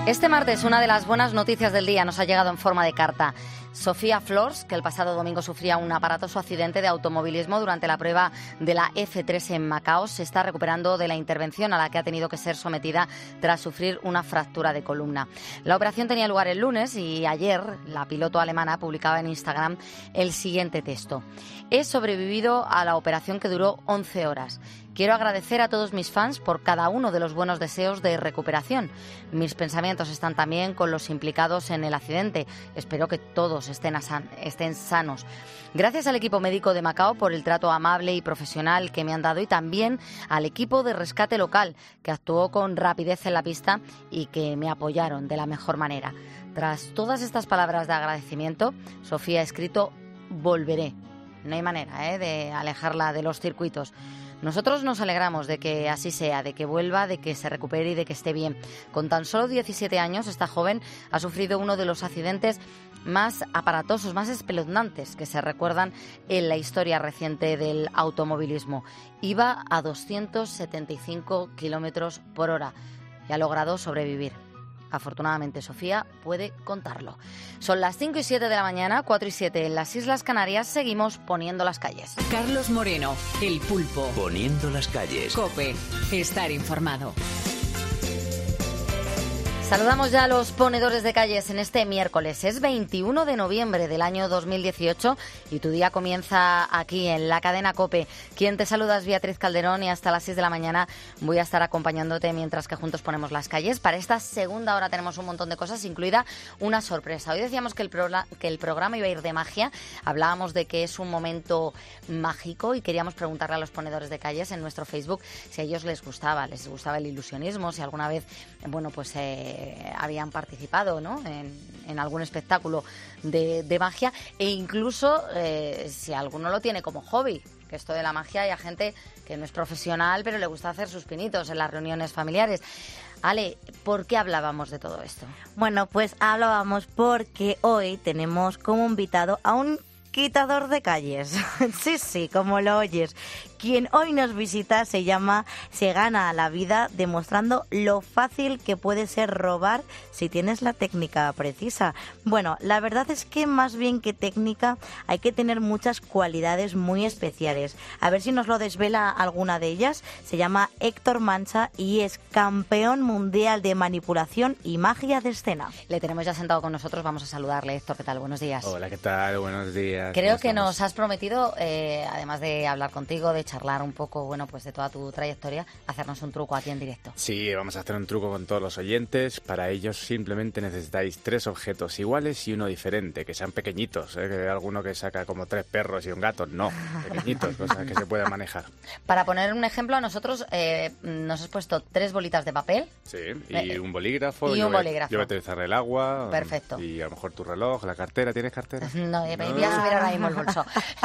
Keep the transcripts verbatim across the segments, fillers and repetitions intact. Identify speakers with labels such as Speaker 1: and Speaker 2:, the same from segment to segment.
Speaker 1: Este martes, una de las buenas noticias del día nos ha llegado en forma de carta. Sofía Flors, que el pasado domingo sufría un aparatoso accidente de automovilismo durante la prueba de la F tres en Macao, se está recuperando de la intervención a la que ha tenido que ser sometida tras sufrir una fractura de columna. La operación tenía lugar el lunes y ayer la piloto alemana publicaba en Instagram el siguiente texto. He sobrevivido a la operación que duró once horas. Quiero agradecer a todos mis fans por cada uno de los buenos deseos de recuperación. Mis pensamientos están también con los implicados en el accidente. Espero que todos estén, asan- estén sanos. Gracias al equipo médico de Macao por el trato amable y profesional que me han dado y también al equipo de rescate local que actuó con rapidez en la pista y que me apoyaron de la mejor manera. Tras todas estas palabras de agradecimiento, Sofía ha escrito «Volveré». No hay manera ¿eh? de alejarla de los circuitos. Nosotros nos alegramos de que así sea, de que vuelva, de que se recupere y de que esté bien. Con tan solo diecisiete años, esta joven ha sufrido uno de los accidentes más aparatosos, más espeluznantes que se recuerdan en la historia reciente del automovilismo. Iba a doscientos setenta y cinco kilómetros por hora y ha logrado sobrevivir. Afortunadamente, Sofía puede contarlo. Son las cinco y siete de la mañana, cuatro y siete en las Islas Canarias. Seguimos poniendo las calles.
Speaker 2: Carlos Moreno, El Pulpo.
Speaker 3: Poniendo las calles.
Speaker 2: COPE. Estar informado.
Speaker 1: Saludamos ya a los ponedores de calles en este miércoles. Es veintiuno de noviembre del año dos mil dieciocho y tu día comienza aquí en la cadena COPE. Quien te saluda es Beatriz Calderón y hasta las seis de la mañana voy a estar acompañándote mientras que juntos ponemos las calles. Para esta segunda hora tenemos un montón de cosas, incluida una sorpresa. Hoy decíamos que el, programa, que el programa iba a ir de magia. Hablábamos de que es un momento mágico y queríamos preguntarle a los ponedores de calles en nuestro Facebook si a ellos les gustaba, les gustaba el ilusionismo, si alguna vez, bueno, pues... Eh, habían participado ¿no? en, en algún espectáculo de, de magia e incluso eh, si alguno lo tiene como hobby, que esto de la magia hay gente que no es profesional pero le gusta hacer sus pinitos en las reuniones familiares. Ale, ¿por qué hablábamos de todo esto?
Speaker 4: Bueno, pues hablábamos porque hoy tenemos como invitado a un quitador de calles. Sí, sí, como lo oyes. Quien hoy nos visita se llama Se gana la vida demostrando lo fácil que puede ser robar si tienes la técnica precisa. Bueno, la verdad es que más bien que técnica hay que tener muchas cualidades muy especiales. A ver si nos lo desvela alguna de ellas. Se llama Héctor Mancha y es campeón mundial de manipulación y magia de escena.
Speaker 1: Le tenemos ya sentado con nosotros, vamos a saludarle. Héctor, ¿qué tal? Buenos días.
Speaker 5: Hola, ¿qué tal? Buenos días.
Speaker 1: Creo que nos has prometido, eh, además de hablar contigo, de charlar un poco, bueno, pues de toda tu trayectoria, hacernos un truco aquí en directo.
Speaker 5: Sí, vamos a hacer un truco con todos los oyentes. Para ellos simplemente necesitáis tres objetos iguales y uno diferente, que sean pequeñitos, ¿eh? Que hay alguno que saca como tres perros y un gato. No, pequeñitos, cosas que se puedan manejar.
Speaker 1: Para poner un ejemplo, a nosotros eh, nos has puesto tres bolitas de papel.
Speaker 5: Sí, y un bolígrafo.
Speaker 1: Y
Speaker 5: yo
Speaker 1: un
Speaker 5: voy,
Speaker 1: bolígrafo.
Speaker 5: Yo voy a utilizar el agua.
Speaker 1: Perfecto.
Speaker 5: Y a lo mejor tu reloj, la cartera. ¿Tienes cartera?
Speaker 1: No, me voy a subir ahora mismo el bolso.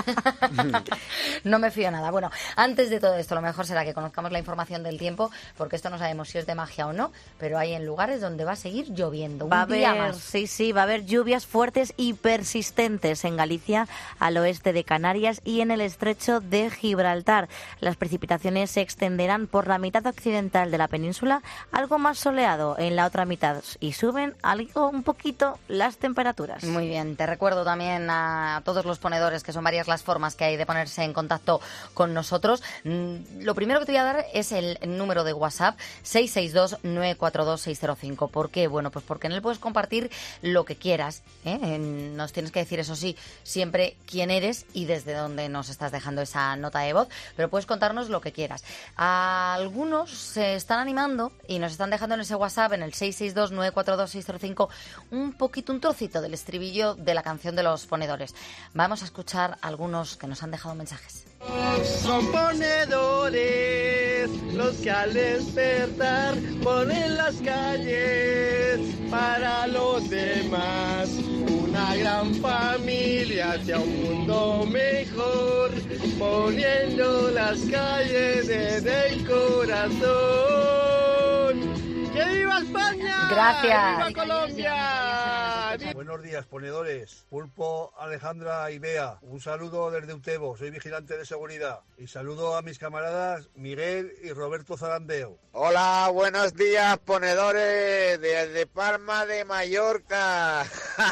Speaker 1: No me fío nada. Bueno, antes de todo esto, lo mejor será que conozcamos la información del tiempo, porque esto no sabemos si es de magia o no, pero hay en lugares donde va a seguir lloviendo. Un
Speaker 4: va a
Speaker 1: día
Speaker 4: haber,
Speaker 1: más.
Speaker 4: Sí, sí, va a haber lluvias fuertes y persistentes en Galicia, al oeste de Canarias y en el estrecho de Gibraltar. Las precipitaciones se extenderán por la mitad occidental de la península, algo más soleado en la otra mitad, y suben algo un poquito las temperaturas.
Speaker 1: Muy bien, te recuerdo también a todos los ponedores que son varias las formas que hay de ponerse en contacto con nosotros. Lo primero que te voy a dar es el número de WhatsApp seis seis dos, nueve cuatro dos, seis cero cinco. ¿Por qué? Bueno, pues porque en él puedes compartir lo que quieras, ¿eh? Nos tienes que decir, eso sí, siempre quién eres y desde dónde nos estás dejando esa nota de voz, pero puedes contarnos lo que quieras. Algunos se están animando y nos están dejando en ese WhatsApp, en el seis seis dos, nueve cuatro dos, seis cero cinco, un poquito, un trocito del estribillo de la canción de los ponedores. Vamos a escuchar algunos que nos han dejado mensajes.
Speaker 6: Son ponedores los que al despertar ponen las calles para los demás. Una gran familia hacia un mundo mejor, poniendo las calles desde el corazón. ¡Que viva España!
Speaker 1: Gracias.
Speaker 6: ¡Viva Colombia!
Speaker 3: Buenos días, ponedores. Pulpo, Alejandra y Bea. Un saludo desde Utebo, soy vigilante de seguridad. Y saludo a mis camaradas Miguel y Roberto Zarandeo.
Speaker 7: Hola, buenos días, ponedores desde Palma de Mallorca.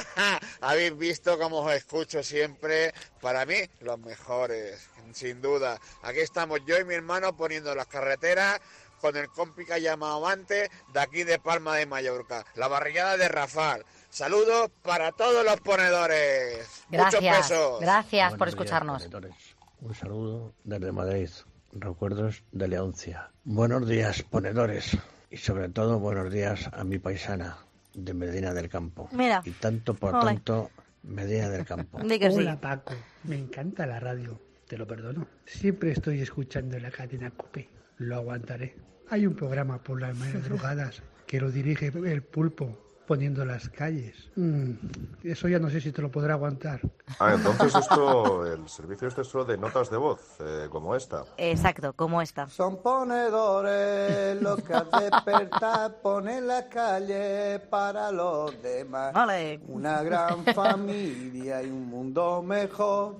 Speaker 7: Habéis visto cómo os escucho siempre. Para mí, los mejores, sin duda. Aquí estamos yo y mi hermano poniendo las carreteras con el compi que ha llamado antes, de aquí de Palma de Mallorca, la barriada de Rafal. Saludos para todos los ponedores.
Speaker 1: Gracias,
Speaker 7: muchos besos.
Speaker 1: Gracias
Speaker 8: Buenos
Speaker 1: por
Speaker 8: días,
Speaker 1: escucharnos.
Speaker 8: ponedores. Un saludo desde Madrid. Recuerdos de Leoncia. Buenos días, ponedores. Y sobre todo, buenos días a mi paisana de Medina del Campo.
Speaker 4: Mira.
Speaker 8: Y tanto por
Speaker 4: Ole.
Speaker 8: tanto, Medina del Campo.
Speaker 4: Di que sí.
Speaker 9: Hola Paco, me encanta la radio, te lo perdono. Siempre estoy escuchando la cadena COPE, lo aguantaré. Hay un programa por las madrugadas que lo dirige el Pulpo poniendo las calles. Mm, eso ya no sé si te lo podrá aguantar.
Speaker 10: Ah, entonces esto, el servicio este es solo de notas de voz, eh, como esta.
Speaker 4: Exacto, como esta.
Speaker 6: Son ponedores los que al despertar ponen la calle para los demás.
Speaker 4: Vale.
Speaker 6: Una gran familia y un mundo mejor,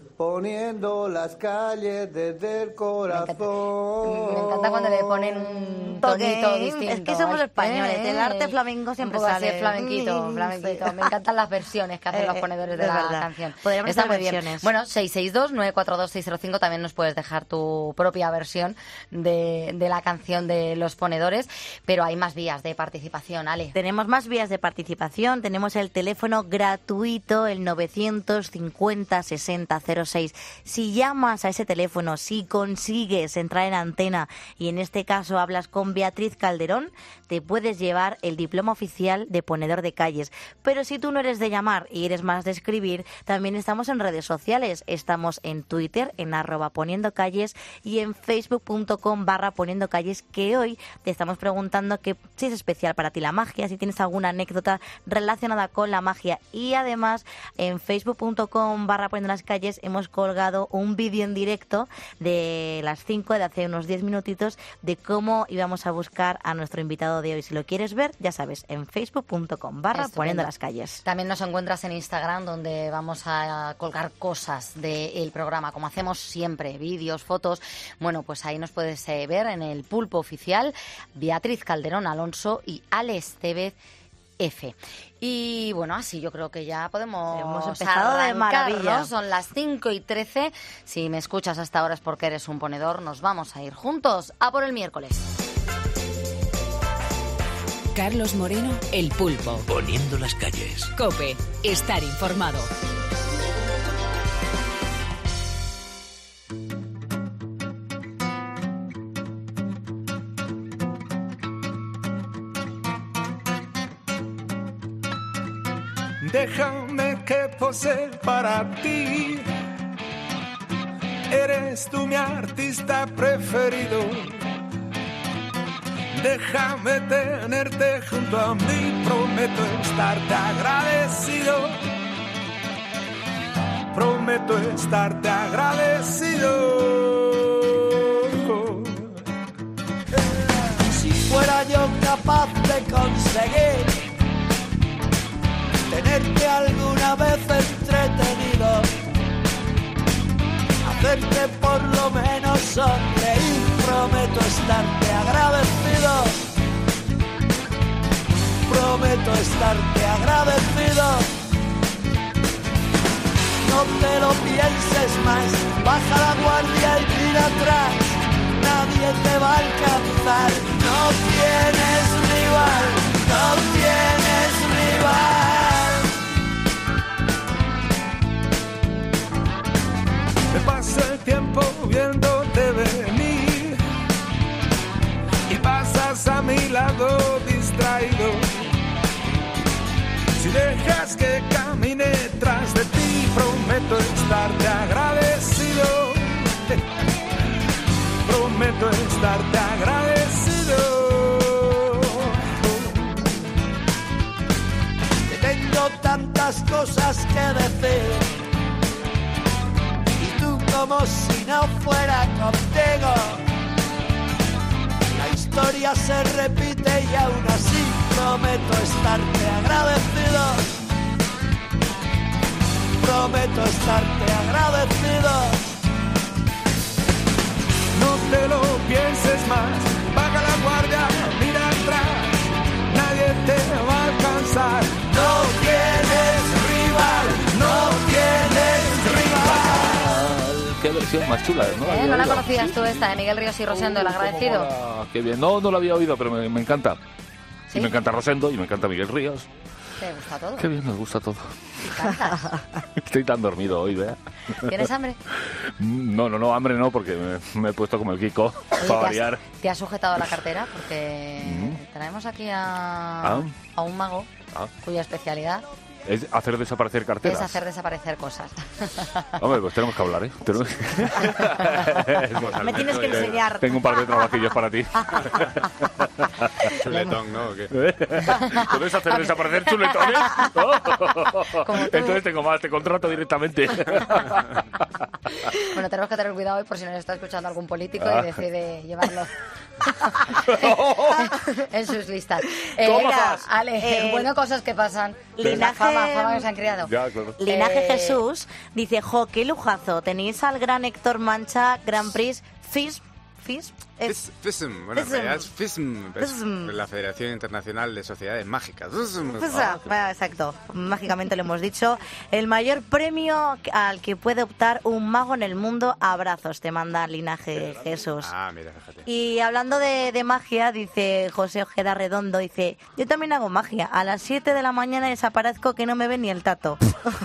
Speaker 6: poniendo las calles desde el corazón.
Speaker 1: Me encanta cuando le ponen un tonito
Speaker 4: Toque.
Speaker 1: distinto.
Speaker 4: Es que somos
Speaker 1: Ay,
Speaker 4: españoles,
Speaker 1: eh,
Speaker 4: el arte flamenco siempre
Speaker 1: un poco así,
Speaker 4: sale.
Speaker 1: flamenquito,
Speaker 4: Mm,
Speaker 1: flamenquito.
Speaker 4: sí.
Speaker 1: Me encantan las versiones que hacen
Speaker 4: Eh,
Speaker 1: los ponedores de
Speaker 4: es
Speaker 1: la
Speaker 4: verdad.
Speaker 1: canción.
Speaker 4: Podríamos
Speaker 1: Está
Speaker 4: hacer
Speaker 1: muy bien.
Speaker 4: versiones.
Speaker 1: Bueno, seis seis dos, nueve cuatro dos, seis cero cinco, también nos puedes dejar tu propia versión de, de la canción de los ponedores, pero hay más vías de participación, Ale.
Speaker 4: Tenemos más vías de participación, tenemos el teléfono gratuito, el novecientos cincuenta sesenta cero seis. Si llamas a ese teléfono, si consigues entrar en antena y en este caso hablas con Beatriz Calderón, te puedes llevar el diploma oficial de ponedor de calles. Pero si tú no eres de llamar y eres más de escribir, también estamos en redes sociales. Estamos en Twitter, en arroba poniendo calles, y en facebook punto com barra poniendo calles, que hoy te estamos preguntando que si es especial para ti la magia, si tienes alguna anécdota relacionada con la magia. Y además en facebook punto com barra poniendo las calles hemos colgado un vídeo en directo de las cinco, de hace unos diez minutitos, de cómo íbamos a buscar a nuestro invitado de hoy. Si lo quieres ver, ya sabes, en facebook punto com barra
Speaker 1: Estupendo.
Speaker 4: poniendo las calles.
Speaker 1: También nos encuentras en Instagram, donde vamos a colgar cosas del programa, como hacemos siempre, vídeos, fotos. Bueno, pues ahí nos puedes eh, ver en el Pulpo Oficial, Beatriz Calderón Alonso y Ale Estevez F. Y bueno, así yo creo que ya podemos
Speaker 4: Hemos empezado de
Speaker 1: arrancar,
Speaker 4: maravilla.
Speaker 1: ¿no? Son las cinco y trece. Si me escuchas hasta ahora es porque eres un ponedor. Nos vamos a ir juntos a por el miércoles.
Speaker 2: Carlos Moreno, El Pulpo.
Speaker 11: Poniendo las calles.
Speaker 2: COPE, estar informado.
Speaker 12: Déjame que pose para ti. Eres tú mi artista preferido. Déjame tenerte junto a mí. Prometo estarte agradecido. Prometo estarte agradecido.
Speaker 6: Si fuera yo capaz de conseguir tenerte alguna vez entretenido, hacerte por lo menos sonreír, prometo estarte agradecido, prometo estarte agradecido. No te lo pienses más, baja la guardia y mira atrás, nadie te va a alcanzar, no tienes rival, no tienes rival.
Speaker 12: Me paso el tiempo viéndote venir y pasas a mi lado distraído. Si dejas que camine tras de ti, prometo estarte agradecido. Prometo estarte agradecido.
Speaker 6: Que tengo tantas cosas que decir, como si no fuera contigo. La historia se repite y aún así prometo estarte agradecido. prometo estarte agradecido.
Speaker 12: No te lo pienses más, baja la guardia, mira atrás, nadie te va a alcanzar.
Speaker 6: No tienes rival, no tienes rival.
Speaker 11: Qué versión más chula, ¿no?
Speaker 1: ¿Eh? ¿No la conocías tú esta de Miguel Ríos y Rosendo, el agradecido?
Speaker 11: Ah, qué bien. No, no la había oído, pero me, me encanta.
Speaker 1: ¿Sí?
Speaker 11: Y me encanta Rosendo y me encanta Miguel Ríos.
Speaker 1: ¿Te gusta todo?
Speaker 11: Qué bien, me gusta todo.
Speaker 1: ¿Y cantas?
Speaker 11: Estoy tan dormido hoy, ¿vea?
Speaker 1: ¿Tienes hambre?
Speaker 11: No, no, no, hambre no, porque me, me he puesto como el Kiko,
Speaker 1: Oye,
Speaker 11: para
Speaker 1: ¿te has,
Speaker 11: variar.
Speaker 1: ¿te has sujetado la cartera? Porque
Speaker 11: Mm.
Speaker 1: traemos aquí a,
Speaker 11: Ah.
Speaker 1: a un mago
Speaker 11: Ah.
Speaker 1: cuya especialidad
Speaker 11: Es hacer desaparecer carteras.
Speaker 1: es hacer desaparecer cosas.
Speaker 11: Hombre, pues tenemos que hablar, ¿eh? Tenemos...
Speaker 4: Me tienes que enseñar.
Speaker 11: Tengo un par de trabajillos para ti.
Speaker 5: Chuletón, ¿no? ¿O qué?
Speaker 11: ¿Puedes hacer desaparecer chuletones?
Speaker 1: Como tú.
Speaker 11: Entonces tengo más, te contrato directamente.
Speaker 1: Bueno, tenemos que tener cuidado hoy por si nos está escuchando algún político
Speaker 11: Ah.
Speaker 1: y decide llevarlo en sus listas.
Speaker 11: ¿Cómo
Speaker 1: venga,
Speaker 11: vas?
Speaker 1: Ale,
Speaker 4: Eh,
Speaker 1: bueno, cosas que pasan.
Speaker 4: Linaje-
Speaker 1: La fama, fama que se han criado.
Speaker 11: Ya, claro.
Speaker 4: Linaje
Speaker 1: Eh,
Speaker 4: Jesús dice, jo, qué lujazo, tenéis al gran Héctor Mancha, Grand Prix, Fish, Fish, es...
Speaker 5: Fis- FISM, bueno, en
Speaker 4: FISM.
Speaker 5: realidad es FISM, es
Speaker 4: FISM.
Speaker 5: la Federación Internacional de Sociedades Mágicas. FISM.
Speaker 4: Pues, ah, bueno, exacto, mágicamente lo hemos dicho. El mayor premio al que puede optar un mago en el mundo, abrazos, te manda Linaje Jesús.
Speaker 5: Ah, mira, fíjate.
Speaker 4: Y hablando de, de magia, dice José Ojeda Redondo, dice, yo también hago magia, a las siete de la mañana desaparezco que no me ve ni el tato.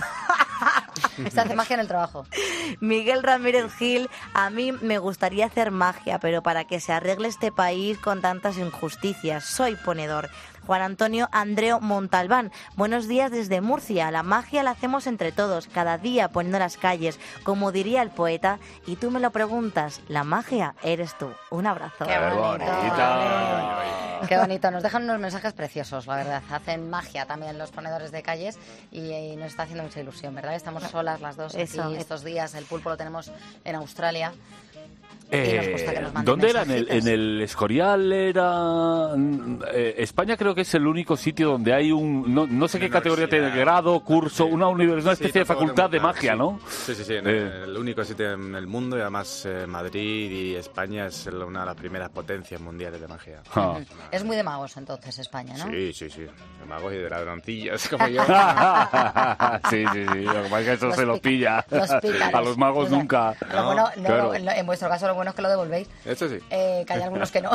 Speaker 1: Se hace magia en el trabajo.
Speaker 4: Miguel Ramírez Gil, a mí me gustaría hacer magia, pero para que se arregle este país con tantas injusticias, soy ponedor. Juan Antonio Andreo Montalbán, buenos días desde Murcia. La magia la hacemos entre todos, cada día poniendo las calles, como diría el poeta, y tú me lo preguntas, la magia eres tú. Un abrazo.
Speaker 1: Qué bonito.
Speaker 11: bonita.
Speaker 1: Qué bonito. Nos dejan unos mensajes preciosos, la verdad. Hacen magia también los ponedores de calles y, y nos está haciendo mucha ilusión, ¿verdad? Estamos solas las dos
Speaker 4: Eso.
Speaker 1: aquí estos días. El pulpo lo tenemos en Australia. Y nos
Speaker 11: Eh,
Speaker 1: gusta que nos manden
Speaker 11: ¿Dónde era? ¿En el,
Speaker 1: mensajitos.
Speaker 11: en el Escorial era...? eh, España creo que es el único sitio donde hay un... No, no sé qué categoría tiene, grado, curso, una, univers- una especie de
Speaker 5: tampoco
Speaker 11: facultad de
Speaker 5: tengo
Speaker 11: magia,
Speaker 5: claro,
Speaker 11: ¿no?
Speaker 5: Sí, sí, sí, en
Speaker 11: Eh.
Speaker 5: el único sitio en el mundo y además eh, Madrid y España es una de las primeras potencias mundiales de magia.
Speaker 11: Ah.
Speaker 1: Es muy de magos entonces España, ¿no?
Speaker 5: Sí, sí, sí, de magos y de ladroncillos como yo.
Speaker 11: sí, sí, sí, lo que pasa es que eso
Speaker 1: Los
Speaker 11: se lo
Speaker 1: pica-
Speaker 11: pilla.
Speaker 1: los pícaros.
Speaker 11: A los magos
Speaker 1: O sea,
Speaker 11: nunca.
Speaker 1: Lo bueno, no,
Speaker 11: Claro.
Speaker 1: en, lo- en vuestro caso lo bueno es que lo devolvéis.
Speaker 5: Eso sí.
Speaker 1: Eh, que hay algunos que no.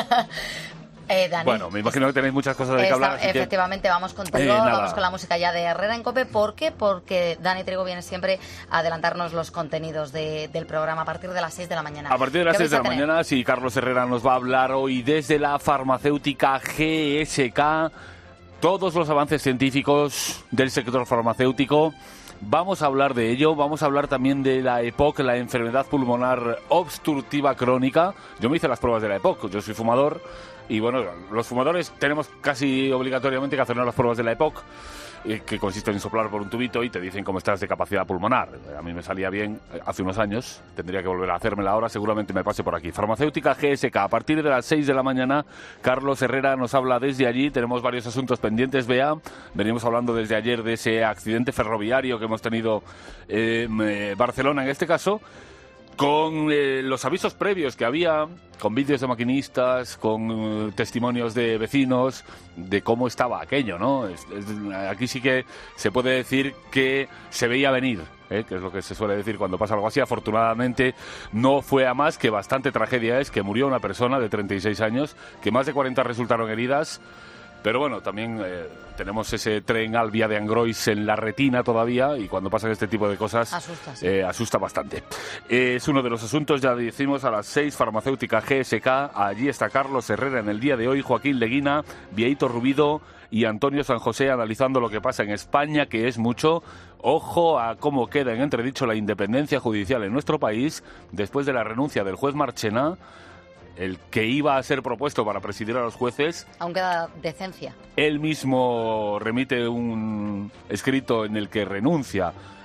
Speaker 1: eh, Dani,
Speaker 11: Bueno, me imagino que tenéis muchas cosas de que
Speaker 1: Esta-
Speaker 11: hablar. así que-
Speaker 1: efectivamente, vamos contigo,
Speaker 11: Eh, nada.
Speaker 1: vamos con la música ya de Herrera en COPE. ¿Por qué? Porque Dani Trigo viene siempre a adelantarnos los contenidos de- del programa a partir de las seis de la mañana.
Speaker 11: A partir de las
Speaker 1: ¿Qué
Speaker 11: seis de
Speaker 1: vais
Speaker 11: la
Speaker 1: a tener?
Speaker 11: mañana, sí, Carlos Herrera nos va a hablar hoy desde la farmacéutica G S K, todos los avances científicos del sector farmacéutico. Vamos a hablar de ello, vamos a hablar también de la E P O C, la enfermedad pulmonar obstructiva crónica. Yo me hice las pruebas de la E P O C, yo soy fumador y bueno, los fumadores tenemos casi obligatoriamente que hacernos las pruebas de la E P O C, eh, que consisten en soplar por un tubito y te dicen cómo estás de capacidad pulmonar. A mí me salía bien eh, hace unos años, tendría que volver a hacérmela ahora, seguramente me pase por aquí. Farmacéutica G S K, a partir de las seis de la mañana, Carlos Herrera nos habla desde allí, tenemos varios asuntos pendientes, Bea, venimos hablando desde ayer de ese accidente ferroviario que hemos tenido en eh, Barcelona en este caso, con eh, los avisos previos que había, con vídeos de maquinistas, con eh, testimonios de vecinos, de cómo estaba aquello, ¿no? Es- es- aquí sí que se puede decir que se veía venir, ¿eh? Que es lo que se suele decir cuando pasa algo así. Afortunadamente no fue a más, que bastante tragedia es que murió una persona de treinta y seis años, que más de cuarenta resultaron heridas. Pero bueno, también eh, tenemos ese tren Albia de Angrois en la retina todavía y cuando pasan este tipo de cosas
Speaker 1: Asusta, sí.
Speaker 11: eh, asusta bastante. Eh, es uno de los asuntos, ya decimos, a las seis, farmacéutica G S K. Allí está Carlos Herrera en el día de hoy, Joaquín Leguina, Vieito Rubido y Antonio San José analizando lo que pasa en España, que es mucho. Ojo a cómo queda en entredicho la independencia judicial en nuestro país después de la renuncia del juez Marchena, el que iba a ser propuesto para presidir a los jueces.
Speaker 1: Aún queda decencia.
Speaker 11: Él mismo remite un escrito en el que renuncia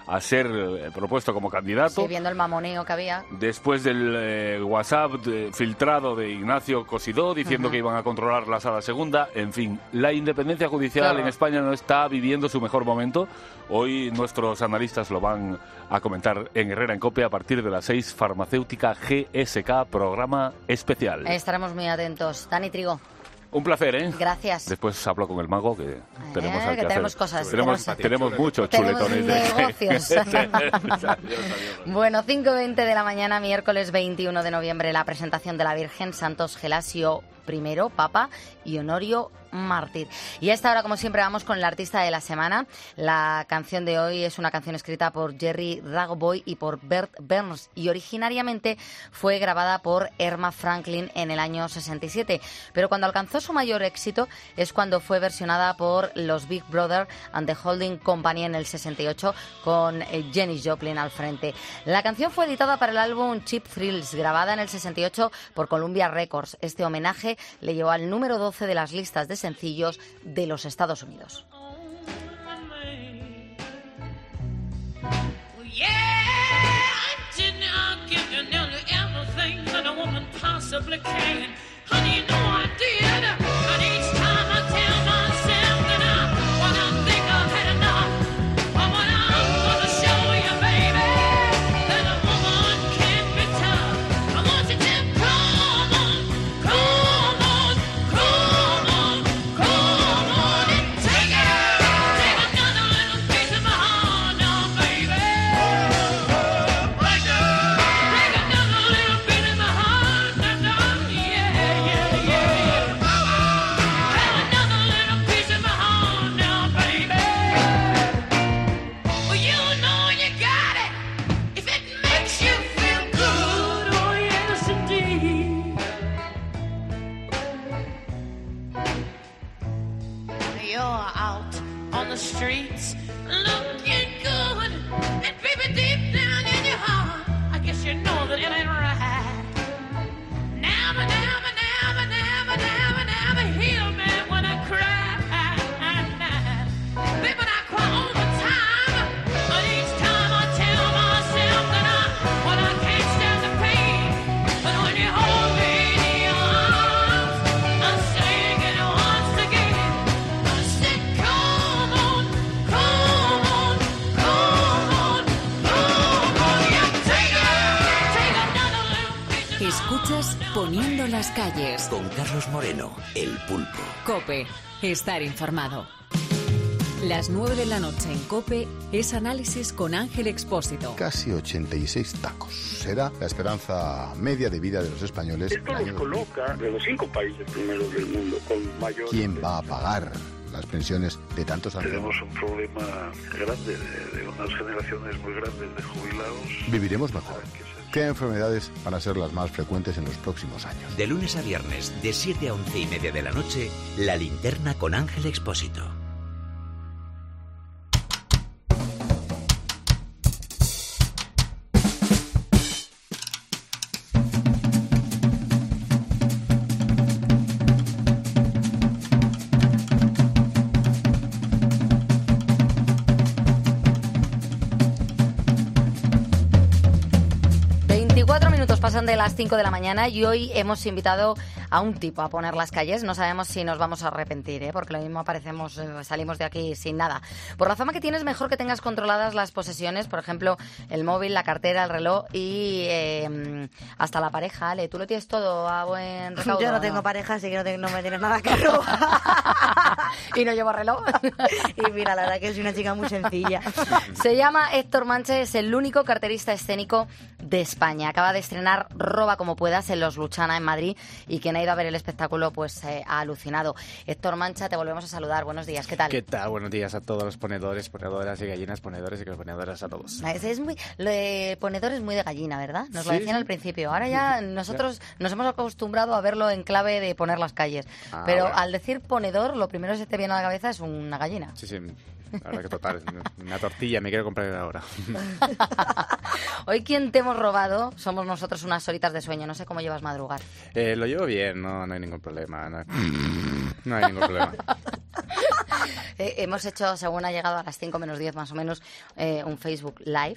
Speaker 11: a ser eh, propuesto como candidato.
Speaker 1: Sí, viendo el mamoneo que había.
Speaker 11: Después del eh, WhatsApp de, filtrado de Ignacio Cosidó diciendo uh-huh. que iban a controlar la Sala Segunda. En fin, la independencia judicial claro. en España no está viviendo su mejor momento. Hoy nuestros analistas lo van a comentar en Herrera en COPE a partir de las seis. Farmacéutica G S K, programa especial.
Speaker 1: Estaremos muy atentos. Dani Trigo.
Speaker 11: Un placer, ¿eh?
Speaker 1: Gracias.
Speaker 11: Después hablo con el mago, que eh, tenemos que, que
Speaker 1: tenemos
Speaker 11: hacer.
Speaker 1: cosas.
Speaker 11: Tenemos, tenemos, tenemos muchos
Speaker 1: tenemos
Speaker 11: chuletones.
Speaker 1: negocios.
Speaker 11: De... adiós, adiós.
Speaker 1: Bueno, cinco y veinte de la mañana, miércoles veintiuno de noviembre, la presentación de la Virgen Santos Gelasio primero, Papa, y Honorio Mártir. Y a esta hora, como siempre, vamos con el artista de la semana. La canción de hoy es una canción escrita por Jerry Ragboy y por Bert Burns, y originariamente fue grabada por Erma Franklin en el año sesenta y siete. Pero cuando alcanzó su mayor éxito es cuando fue versionada por los Big Brother and the Holding Company en el sesenta y ocho, con Janis Joplin al frente. La canción fue editada para el álbum Cheap Thrills, grabada en el sesenta y ocho por Columbia Records. Este homenaje le llevó al número doce de las listas de sencillos de los Estados Unidos.
Speaker 2: Poniendo las calles.
Speaker 13: Con Carlos Moreno, el Pulpo.
Speaker 2: COPE. Estar informado. Las nueve de la noche en COPE es análisis con Ángel Expósito.
Speaker 14: Casi ochenta y seis tacos. Será la esperanza media de vida de los españoles.
Speaker 15: Esto nos coloca de los cinco países primeros del mundo con mayor...
Speaker 14: ¿Quién va a pagar las pensiones de tantos ancianos?
Speaker 15: Tenemos un problema grande de, de unas generaciones muy grandes de jubilados.
Speaker 14: ¿Viviremos mejor? ¿Qué enfermedades van a ser las más frecuentes en los próximos años?
Speaker 13: De lunes a viernes, de siete a once y media de la noche, La Linterna con Ángel Expósito.
Speaker 1: Pasan de las cinco de la mañana y hoy hemos invitado a un tipo a poner las calles. No sabemos si nos vamos a arrepentir, ¿eh? Porque lo mismo aparecemos, eh, salimos de aquí sin nada. Por la fama que tienes, mejor que tengas controladas las posesiones, por ejemplo, el móvil, la cartera, el reloj y eh, hasta la pareja. Ale, ¿tú lo tienes todo a buen recaudo?
Speaker 4: Yo no tengo
Speaker 1: ¿no?
Speaker 4: pareja, así que no, tengo, no me tienes nada que robar.
Speaker 1: Y no llevo reloj.
Speaker 4: Y mira, la verdad que soy una chica muy sencilla.
Speaker 1: Se llama Héctor Manche, es el único carterista escénico de España. Acaba de estrenar Roba como puedas en los Luchana en Madrid y quien ha ido a ver el espectáculo pues eh, ha alucinado. Héctor Mancha, te volvemos a saludar. Buenos días, ¿qué tal?
Speaker 5: ¿Qué tal? Buenos días a todos los ponedores, ponedoras y gallinas, ponedores y ponedoras a todos.
Speaker 1: Es, es muy, lo de ponedor es muy de gallina, ¿verdad? Nos lo
Speaker 5: Sí,
Speaker 1: decían
Speaker 5: sí.
Speaker 1: al principio. Ahora ya nosotros nos hemos acostumbrado a verlo en clave de poner las calles.
Speaker 5: Ah,
Speaker 1: Pero
Speaker 5: bueno.
Speaker 1: al decir ponedor, lo primero que se te viene a la cabeza es una gallina.
Speaker 5: Sí, sí. La verdad que total. Una tortilla me quiero comprar ahora.
Speaker 1: Hoy quien te hemos robado somos nosotros unas horitas de sueño. No sé cómo llevas madrugar.
Speaker 5: Eh, lo llevo bien, no, no hay ningún problema. No, no hay ningún problema.
Speaker 1: Eh, hemos hecho, según ha llegado a las cinco menos diez más o menos, eh, un Facebook Live.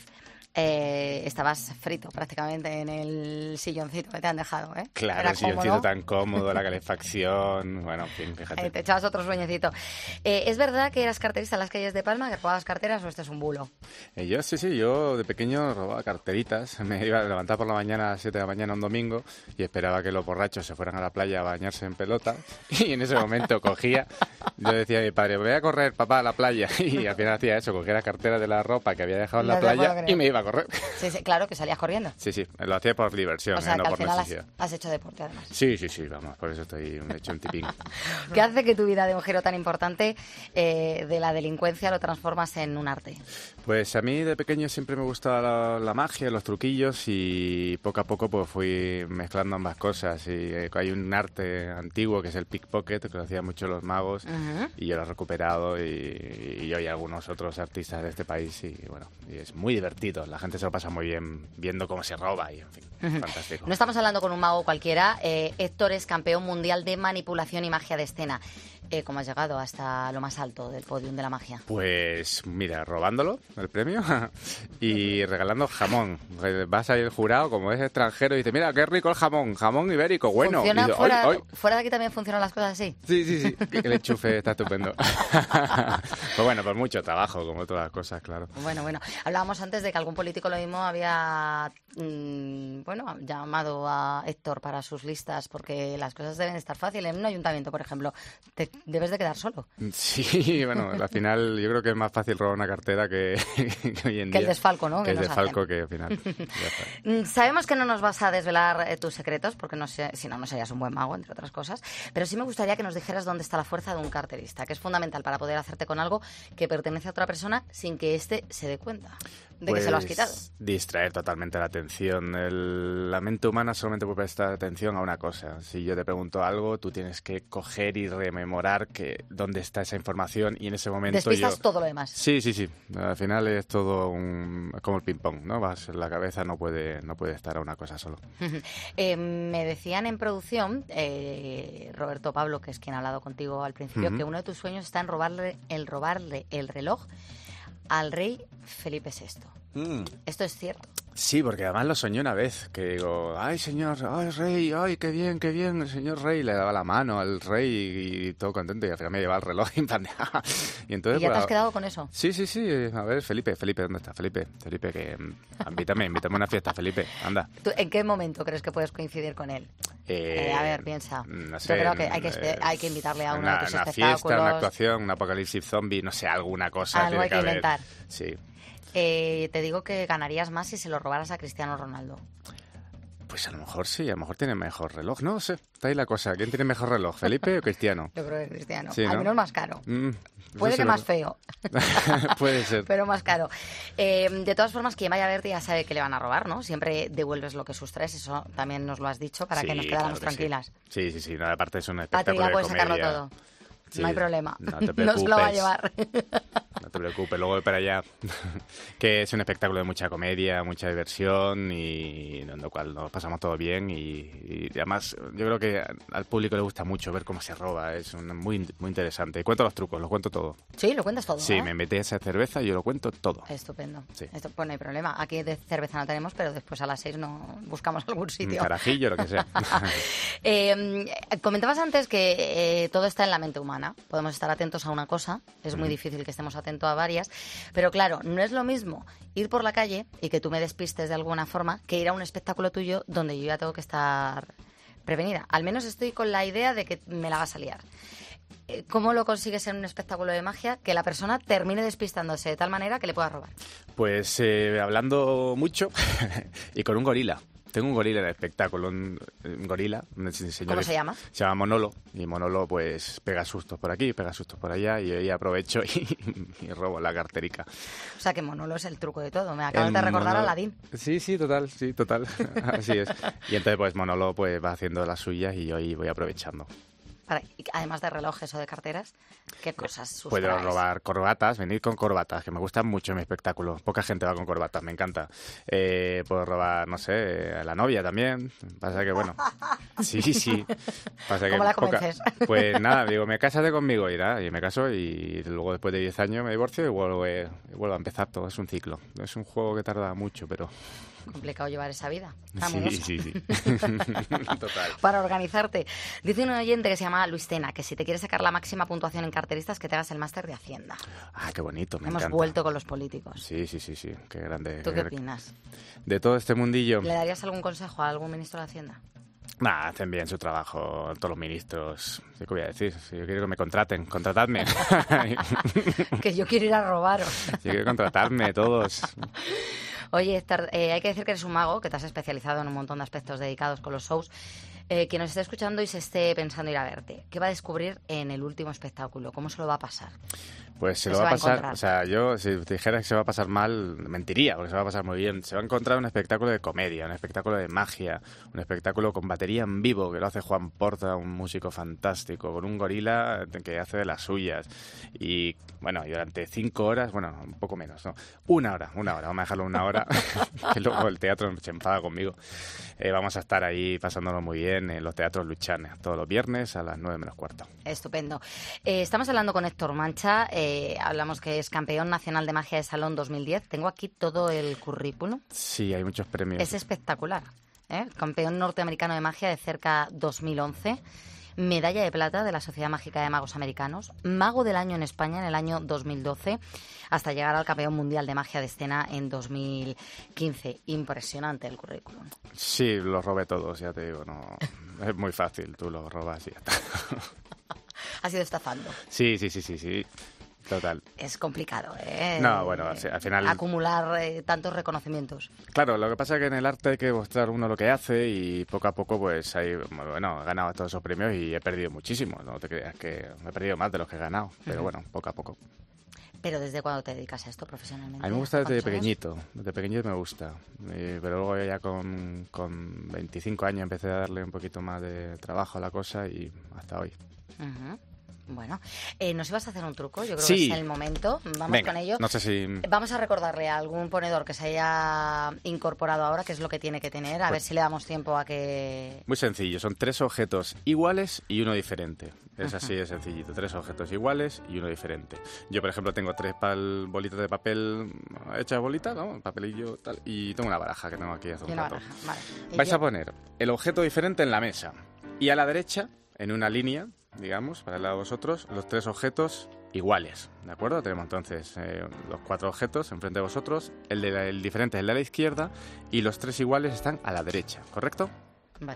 Speaker 1: Eh, estabas frito prácticamente en el silloncito que te han dejado, ¿eh?
Speaker 5: Claro,
Speaker 1: Era
Speaker 5: el silloncito
Speaker 1: cómodo.
Speaker 5: tan cómodo, la calefacción, bueno, en fin, fíjate.
Speaker 1: Eh, te echabas otro sueñecito. Eh, ¿Es verdad que eras carterista en las calles de Palma, que robabas carteras o este es un bulo?
Speaker 5: Eh, yo sí, sí, yo de pequeño robaba carteritas, me iba a levantar por la mañana a las siete de la mañana un domingo y esperaba que los borrachos se fueran a la playa a bañarse en pelota y en ese momento cogía, yo decía a mi padre, voy a correr, papá, a la playa, y al final hacía eso, cogía la cartera de la ropa que había dejado en la
Speaker 1: No te puedo
Speaker 5: playa
Speaker 1: creer.
Speaker 5: y me iba a correr.
Speaker 1: Sí, sí, claro, que salías corriendo.
Speaker 5: Sí, sí, lo hacía por diversión,
Speaker 1: O sea,
Speaker 5: eh, no
Speaker 1: que al
Speaker 5: por
Speaker 1: final has,
Speaker 5: necesidad.
Speaker 1: has hecho deporte, además.
Speaker 5: Sí, sí, sí, vamos, por eso estoy hecho un tipín.
Speaker 1: ¿Qué hace que tu vida dé un giro tan importante eh, de la delincuencia lo transformas en un arte?
Speaker 5: Pues a mí de pequeño siempre me gustaba la, la magia, los truquillos y poco a poco pues fui mezclando ambas cosas. Y eh, hay un arte antiguo que es el pickpocket, que lo hacían mucho los magos,
Speaker 1: Ujú.
Speaker 5: y yo lo he recuperado y, y yo y algunos otros artistas de este país y bueno, y es muy divertido. La gente se lo pasa muy bien viendo cómo se roba y en fin,
Speaker 1: Ujú.
Speaker 5: fantástico.
Speaker 1: No estamos hablando con un mago cualquiera. Eh, Héctor es campeón mundial de manipulación y magia de escena. Eh, ¿Cómo has llegado hasta lo más alto del podium de la magia?
Speaker 5: Pues mira, robándolo, el premio, y regalando jamón. Vas ahí el jurado, como es extranjero, y dice, mira, qué rico el jamón, jamón ibérico, bueno.
Speaker 1: ¿Funciona
Speaker 5: Y dice,
Speaker 1: fuera,
Speaker 5: "Ay, ay".
Speaker 1: fuera de aquí también funcionan las cosas así?
Speaker 5: Sí, sí, sí, que el enchufe está estupendo. Pues bueno, pues mucho trabajo, como todas las cosas, claro.
Speaker 1: Bueno, bueno. Hablábamos antes de que algún político lo mismo había mm, bueno, llamado a Héctor para sus listas porque las cosas deben estar fáciles. En un ayuntamiento, por ejemplo, te debes de quedar solo.
Speaker 5: Sí, bueno, al final yo creo que es más fácil robar una cartera que, que hoy en
Speaker 1: Que
Speaker 5: día.
Speaker 1: el desfalco, ¿no?
Speaker 5: Que el
Speaker 1: Que nos
Speaker 5: desfalco
Speaker 1: hacen.
Speaker 5: que al final. ya está.
Speaker 1: Mm, Sabemos que no nos vas a desvelar eh, tus secretos, porque no sé, si no, no serías un buen mago, entre otras cosas, pero sí me gustaría que nos dijeras dónde está la fuerza de un carterista, que es fundamental para poder hacerte con algo que pertenece a otra persona sin que éste se dé cuenta de que se lo has
Speaker 5: Pues,
Speaker 1: quitado.
Speaker 5: Distraer totalmente la atención. El- la mente humana solamente puede prestar atención a una cosa. Si yo te pregunto algo, tú tienes que coger y rememorar que dónde está esa información y en ese momento
Speaker 1: Despistas
Speaker 5: yo...
Speaker 1: todo lo demás.
Speaker 5: Sí, sí, sí. Al final es todo un... como el ping-pong, ¿no? Vas, la cabeza no puede, no puede estar a una cosa solo.
Speaker 1: Eh, me decían en producción, eh, Roberto Pablo, que es quien ha hablado contigo al principio,
Speaker 5: Ujú.
Speaker 1: que uno de tus sueños está en robarle el, robarle el reloj al rey Felipe sexto. ¿Esto es cierto?
Speaker 5: Sí, porque además lo soñé una vez, que digo, ay señor, ay rey, ay qué bien, qué bien, el señor rey, le daba la mano al rey y, y todo contento y al final me llevaba el reloj y en plan de, "Ah". Y entonces,
Speaker 1: ¿Y ya te
Speaker 5: pues,
Speaker 1: has quedado con eso?
Speaker 5: Sí, sí, sí, a ver, Felipe, Felipe, ¿dónde está Felipe? Felipe, que mm, invítame, invítame a una fiesta, Felipe, anda.
Speaker 1: ¿Tú ¿En qué momento crees que puedes coincidir con él?
Speaker 5: Eh,
Speaker 1: Eh, a ver, piensa.
Speaker 5: No
Speaker 1: Yo
Speaker 5: sé,
Speaker 1: creo que hay que,
Speaker 5: eh,
Speaker 1: hay que invitarle a uno
Speaker 5: una,
Speaker 1: de tus
Speaker 5: una
Speaker 1: espectáculos.
Speaker 5: fiesta, una actuación, un apocalipsis zombie, no sé, alguna cosa.
Speaker 1: Algo
Speaker 5: tiene
Speaker 1: hay que
Speaker 5: haber.
Speaker 1: inventar.
Speaker 5: Sí.
Speaker 1: Eh, te digo que ganarías más si se lo robaras a Cristiano Ronaldo.
Speaker 5: Pues a lo mejor sí, a lo mejor tiene mejor reloj. No sé, está ahí la cosa. ¿Quién tiene mejor reloj, Felipe o Cristiano?
Speaker 1: Yo creo que Cristiano.
Speaker 5: Sí,
Speaker 1: Al
Speaker 5: ¿no?
Speaker 1: menos más caro.
Speaker 5: Mm,
Speaker 1: Puede
Speaker 5: eso
Speaker 1: que
Speaker 5: sí
Speaker 1: más
Speaker 5: lo-
Speaker 1: feo,
Speaker 5: Puede ser.
Speaker 1: pero más caro. Eh, de todas formas, quien vaya a verte ya sabe que le van a robar, ¿no? Siempre devuelves lo que sustraes, eso también nos lo has dicho, para que
Speaker 5: Sí,
Speaker 1: nos quedáramos
Speaker 5: claro que sí.
Speaker 1: tranquilas.
Speaker 5: Sí, sí, sí. No, aparte es un
Speaker 1: Patri
Speaker 5: espectáculo
Speaker 1: ya
Speaker 5: de
Speaker 1: puede sacarlo
Speaker 5: comedia.
Speaker 1: todo.
Speaker 5: Sí,
Speaker 1: No hay problema.
Speaker 5: No te
Speaker 1: No
Speaker 5: preocupes.
Speaker 1: se lo va a llevar.
Speaker 5: No te preocupes, luego voy para allá. Que es un espectáculo de mucha comedia, mucha diversión y en lo cual nos pasamos todo bien y, y además yo creo que al público le gusta mucho ver cómo se roba, es un- muy, muy interesante. Cuento los trucos, lo cuento todo.
Speaker 1: Sí, lo cuentas todo,
Speaker 5: Sí,
Speaker 1: ¿eh?
Speaker 5: me metí esa cerveza y yo lo cuento todo.
Speaker 1: Estupendo.
Speaker 5: Sí.
Speaker 1: Esto, pues no hay problema. Aquí de cerveza no tenemos, pero después a las seis no buscamos algún
Speaker 5: Un
Speaker 1: sitio.
Speaker 5: carajillo, lo que sea.
Speaker 1: Eh, comentabas antes que eh, todo está en la mente humana. Podemos estar atentos a una cosa, es muy
Speaker 5: Mm.
Speaker 1: difícil que estemos atentos a varias, pero claro, no es lo mismo ir por la calle y que tú me despistes de alguna forma que ir a un espectáculo tuyo donde yo ya tengo que estar prevenida. Al menos estoy con la idea de que me la vas a liar. Eh, ¿Cómo lo consigues en un espectáculo de magia que la persona termine despistándose de tal manera que le pueda robar?
Speaker 5: Pues eh, hablando mucho y con un gorila. Tengo un gorila en el espectáculo, un, un gorila. Un señor
Speaker 1: ¿Cómo
Speaker 5: que
Speaker 1: se llama?
Speaker 5: Se llama Monolo. Y Monolo pues pega sustos por aquí, pega sustos por allá y ahí aprovecho y, y robo la carterica.
Speaker 1: O sea que Monolo es el truco de todo. Me acabas
Speaker 5: El
Speaker 1: de recordar a
Speaker 5: Monolo-
Speaker 1: Aladín.
Speaker 5: Sí, sí, total, sí, total. Así es. Y entonces pues Monolo pues va haciendo las suyas y yo ahí voy aprovechando.
Speaker 1: Para, además de relojes o de carteras, ¿qué cosas sustraes?
Speaker 5: Puedo robar corbatas, venir con corbatas, que me gustan mucho en mi espectáculo. Poca gente va con corbatas, me encanta. Eh, puedo robar, no sé, a la novia también. Pasa que, bueno, sí, sí. Pasa que
Speaker 1: ¿Cómo la
Speaker 5: poca-
Speaker 1: convences?
Speaker 5: Pues nada, digo, me cásate conmigo y nada, y me caso y luego después de diez años me divorcio y vuelvo, y vuelvo a empezar todo. Es un ciclo. Es un juego que tarda mucho, pero...
Speaker 1: Complicado llevar esa vida.
Speaker 5: Sí,
Speaker 1: Amorosa.
Speaker 5: sí, sí. Total.
Speaker 1: Para organizarte. Dice un oyente que se llama Luis Tena que si te quieres sacar la máxima puntuación en carteristas, que te hagas el máster de Hacienda.
Speaker 5: Ah, qué bonito, me
Speaker 1: Hemos
Speaker 5: encanta.
Speaker 1: vuelto con los políticos.
Speaker 5: Sí, sí, sí, sí. Qué grande.
Speaker 1: ¿Tú qué opinas?
Speaker 5: De todo este mundillo.
Speaker 1: ¿Le darías algún consejo a algún ministro de Hacienda?
Speaker 5: Nah, hacen bien su trabajo todos los ministros. ¿Qué voy a decir? Si yo quiero que me contraten, contratadme.
Speaker 1: Que yo quiero ir a robaros.
Speaker 5: Yo quiero contratarme todos.
Speaker 1: Oye, Héctor, eh, hay que decir que eres un mago, que te has especializado en un montón de aspectos dedicados con los shows. Eh, quien nos esté escuchando y se esté pensando ir a verte, ¿qué va a descubrir en el último espectáculo? ¿Cómo se lo va a pasar?
Speaker 5: Pues se
Speaker 1: ¿Qué
Speaker 5: lo
Speaker 1: se
Speaker 5: va a
Speaker 1: va a
Speaker 5: pasar,
Speaker 1: encontrar?
Speaker 5: o sea, yo si te dijera que se va a pasar mal, mentiría, porque se va a pasar muy bien. Se va a encontrar un espectáculo de comedia, un espectáculo de magia, un espectáculo con batería en vivo, que lo hace Juan Porta, un músico fantástico, con un gorila que hace de las suyas. Y bueno, y durante cinco horas, bueno, un poco menos, ¿no? Una hora, una hora, vamos a dejarlo una hora, que luego el teatro se enfada conmigo. Eh, vamos a estar ahí pasándolo muy bien en los teatros Luchanes, todos los viernes a las nueve menos cuarto.
Speaker 1: Estupendo. Eh, estamos hablando con Héctor Mancha, eh, hablamos que es campeón nacional de magia de salón dos mil diez. Tengo aquí todo el currículum.
Speaker 5: Sí, hay muchos premios.
Speaker 1: Es espectacular. ¿eh? Campeón norteamericano de magia de cerca dos mil once. Medalla de plata de la Sociedad Mágica de Magos Americanos. Mago del año en España en el año dos mil doce. Hasta llegar al campeón mundial de magia de escena en dos mil quince. Impresionante el currículum.
Speaker 5: Sí, los robé todos, ya te digo, no es muy fácil, tú los robas y ya está.
Speaker 1: Has ido estafando.
Speaker 5: Sí, sí, sí, sí, sí, total.
Speaker 1: Es complicado, ¿eh?
Speaker 5: No, bueno, sí, al final...
Speaker 1: Acumular eh, tantos reconocimientos.
Speaker 5: Claro, lo que pasa es que en el arte hay que mostrar uno lo que hace y poco a poco pues hay, bueno, he ganado todos esos premios y he perdido muchísimo, no te creas que me he perdido más de los que he ganado, pero
Speaker 1: Ujú.
Speaker 5: bueno, poco a poco.
Speaker 1: ¿Pero desde cuándo te dedicas a esto profesionalmente?
Speaker 5: A mí me gusta desde
Speaker 1: ¿Cuántos años?
Speaker 5: pequeñito, desde pequeñito me gusta, eh, pero luego ya con, con veinticinco años empecé a darle un poquito más de trabajo a la cosa y hasta hoy.
Speaker 1: Ujú. Bueno, eh, ¿nos ibas a hacer un truco? Yo creo
Speaker 5: Sí.
Speaker 1: que es el momento. Vamos
Speaker 5: Venga,
Speaker 1: con ello.
Speaker 5: no sé si...
Speaker 1: Vamos a recordarle a algún ponedor que se haya incorporado ahora qué es lo que tiene que tener, a
Speaker 5: Pues-
Speaker 1: ver si le damos tiempo a que...
Speaker 5: Muy sencillo, son tres objetos iguales y uno diferente. Es
Speaker 1: Ajá.
Speaker 5: así de sencillito, tres objetos iguales y uno diferente. Yo, por ejemplo, tengo tres pal bolitas de papel hechas bolitas, ¿no? Papelillo tal, y tengo una baraja que tengo aquí hace
Speaker 1: Y
Speaker 5: un
Speaker 1: una
Speaker 5: rato.
Speaker 1: baraja, vale. Y
Speaker 5: Vais
Speaker 1: yo-
Speaker 5: a poner el objeto diferente en la mesa y a la derecha, en una línea, digamos, para el lado de vosotros, los tres objetos iguales, ¿de acuerdo? Tenemos entonces eh, los cuatro objetos enfrente de vosotros, el, de la- el diferente es el de la izquierda y los tres iguales están a la derecha, ¿correcto?
Speaker 1: Vale.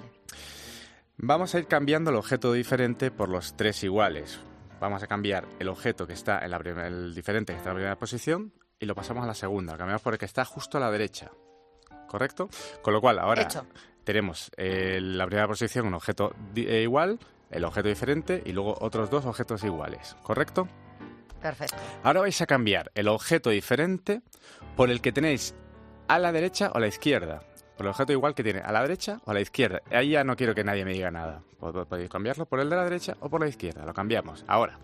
Speaker 5: Vamos a ir cambiando el objeto diferente por los tres iguales. Vamos a cambiar el objeto que está en la primera, el diferente que está en la primera posición y lo pasamos a la segunda. Lo cambiamos por el que está justo a la derecha, ¿correcto? Con lo cual, ahora
Speaker 1: Hecho.
Speaker 5: tenemos eh, en la primera posición un objeto di- eh, igual, el objeto diferente y luego otros dos objetos iguales, ¿correcto?
Speaker 1: Perfecto.
Speaker 5: Ahora vais a cambiar el objeto diferente por el que tenéis a la derecha o a la izquierda. Por el objeto igual que tiene a la derecha o a la izquierda. Ahí ya no quiero que nadie me diga nada. Pod- Podéis cambiarlo por el de la derecha o por la izquierda. Lo cambiamos. Ahora.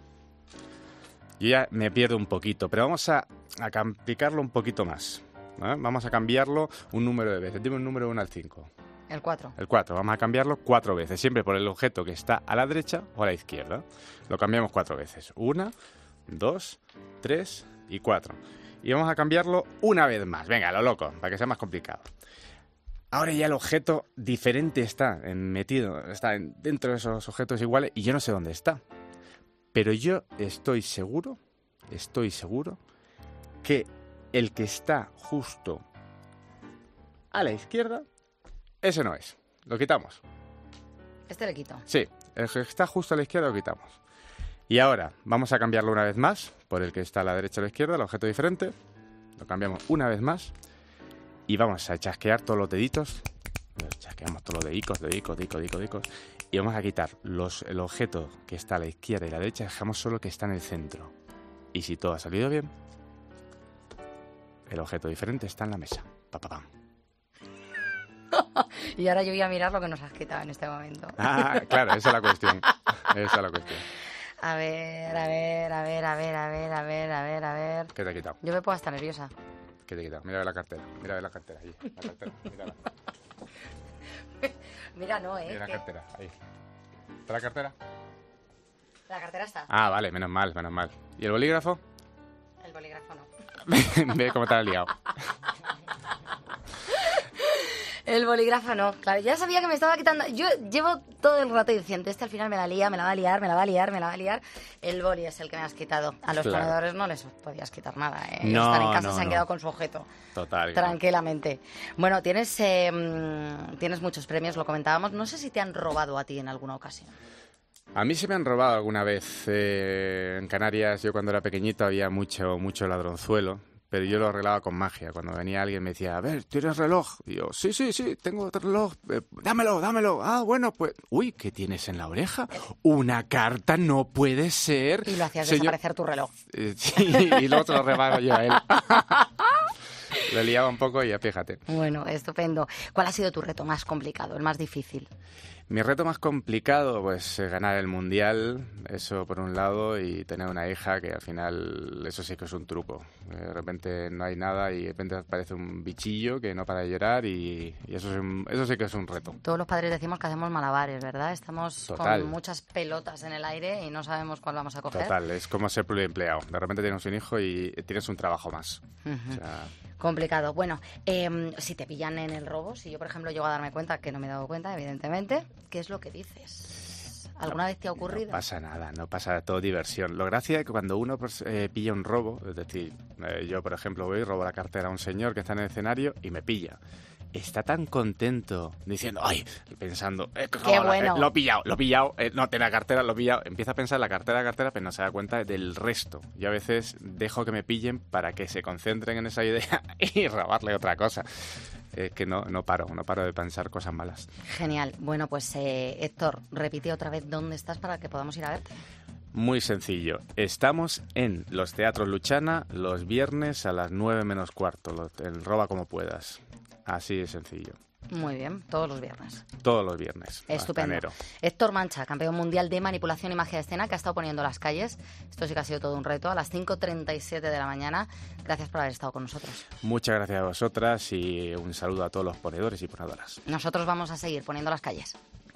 Speaker 5: Yo ya me pierdo un poquito, pero vamos a, a campicarlo un poquito más. ¿eh? Vamos a cambiarlo un número de veces. Dime un número uno al cinco.
Speaker 1: El cuatro.
Speaker 5: El cuatro. Vamos a cambiarlo cuatro veces. Siempre por el objeto que está a la derecha o a la izquierda. Lo cambiamos cuatro veces. Una, dos, tres y cuatro. Y vamos a cambiarlo una vez más. Venga, a lo loco, para que sea más complicado. Ahora ya el objeto diferente está en- metido, está en- dentro de esos objetos iguales y yo no sé dónde está. Pero yo estoy seguro, estoy seguro que el que está justo a la izquierda, ese no es. Lo quitamos.
Speaker 1: Este le quito.
Speaker 5: Sí, el que está justo a la izquierda lo quitamos. Y ahora vamos a cambiarlo una vez más por el que está a la derecha o a la izquierda, el objeto diferente. Lo cambiamos una vez más. Y vamos a chasquear todos los deditos. Los chasqueamos todos los dedicos, dedicos, dedicos, dedicos, dedicos. Y vamos a quitar los, el objeto que está a la izquierda y la derecha. Dejamos solo el que está en el centro. Y si todo ha salido bien, el objeto diferente está en la mesa. Pa, pa, pam.
Speaker 1: Y ahora yo voy a mirar lo que nos has quitado en este momento.
Speaker 5: Ah, claro, esa es la cuestión. Esa es la cuestión.
Speaker 1: A ver, a ver, a ver, a ver, a ver, a ver, a ver, a ver.
Speaker 5: ¿Qué te he quitado?
Speaker 1: Yo me puedo estar nerviosa.
Speaker 5: ¿Qué te he quitado? Mira la cartera. Mira la cartera ahí. La cartera, mírala.
Speaker 1: Mira, no, ¿eh?
Speaker 5: Mira la
Speaker 1: ¿Qué?
Speaker 5: cartera, ahí. ¿Está la cartera?
Speaker 1: La cartera está.
Speaker 5: Ah, vale, menos mal, menos mal. ¿Y el bolígrafo?
Speaker 1: El bolígrafo no.
Speaker 5: Ve cómo te has liado.
Speaker 1: El bolígrafo no, claro, ya sabía que me estaba quitando. Yo llevo todo el rato diciendo, este al final me la lía, me la va a liar, me la va a liar, me la va a liar. El boli es el que me has quitado. A los
Speaker 5: Claro.
Speaker 1: ponedores no les podías quitar nada, ¿eh?
Speaker 5: No,
Speaker 1: Están en casa,
Speaker 5: no,
Speaker 1: se han
Speaker 5: no.
Speaker 1: quedado con su objeto.
Speaker 5: Total.
Speaker 1: Tranquilamente. Bueno, tienes, eh, mm, tienes muchos premios, lo comentábamos. No sé si te han robado a ti en alguna ocasión.
Speaker 5: A mí se me han robado alguna vez. Eh, en Canarias, yo cuando era pequeñito había mucho, mucho ladronzuelo, pero yo lo arreglaba con magia. Cuando venía alguien me decía, a ver, ¿tienes reloj? Y yo, sí, sí, sí, tengo reloj. Eh, dámelo, dámelo. Ah, bueno, pues... Uy, ¿qué tienes en la oreja? Una carta, no puede ser.
Speaker 1: Y lo hacías
Speaker 5: Señor-
Speaker 1: desaparecer tu reloj.
Speaker 5: Eh, sí, y luego te lo repago yo a él. Lo liaba un poco y ya fíjate.
Speaker 1: Bueno, estupendo. ¿Cuál ha sido tu reto más complicado, el más difícil?
Speaker 5: Mi reto más complicado, pues eh, ganar el mundial, eso por un lado, y tener una hija que al final, eso sí que es un truco. Eh, De repente no hay nada y de repente aparece un bichillo que no para de llorar y, y eso, es un- eso sí que es un reto.
Speaker 1: Todos los padres decimos que hacemos malabares, ¿verdad? Estamos
Speaker 5: Total.
Speaker 1: con muchas pelotas en el aire y no sabemos cuál vamos a coger.
Speaker 5: Total, es como ser pluriempleado. De repente tienes un hijo y tienes un trabajo más.
Speaker 1: Ujú.
Speaker 5: O sea,
Speaker 1: Complicado. Bueno, eh, si te pillan en el robo, si yo, por ejemplo, llego a darme cuenta, que no me he dado cuenta, evidentemente, ¿qué es lo que dices? ¿Alguna vez te ha ocurrido?
Speaker 5: no pasa nada, no pasa todo diversión. Lo gracia es que cuando uno pues, eh, pilla un robo, es decir, eh, yo por ejemplo voy y robo la cartera a un señor que está en el escenario y me pilla. Está tan contento diciendo, ay, pensando, eh, que
Speaker 1: Qué
Speaker 5: robado,
Speaker 1: bueno.
Speaker 5: eh, lo he pillado, lo he pillado, eh, no tenía cartera, lo he pillado. Empieza a pensar la cartera, la cartera, pero no se da cuenta del resto. Yo a veces dejo que me pillen para que se concentren en esa idea y robarle otra cosa. Es que no, no paro, no paro de pensar cosas malas.
Speaker 1: Genial. Bueno, pues eh, Héctor, repite otra vez dónde estás para que podamos ir a verte.
Speaker 5: Muy sencillo. Estamos en los Teatros Luchana los viernes a las nueve menos cuarto, los- el Roba Como Puedas. Así de sencillo.
Speaker 1: Muy bien, todos los viernes.
Speaker 5: Todos los viernes. hasta
Speaker 1: Estupendo.
Speaker 5: enero.
Speaker 1: Héctor Mancha, campeón mundial de manipulación y magia de escena, que ha estado poniendo las calles. Esto sí que ha sido todo un reto. A las cinco treinta y siete de la mañana. Gracias por haber estado con nosotros.
Speaker 5: Muchas gracias a vosotras y un saludo a todos los ponedores y ponedoras.
Speaker 1: Nosotros vamos a seguir poniendo las calles.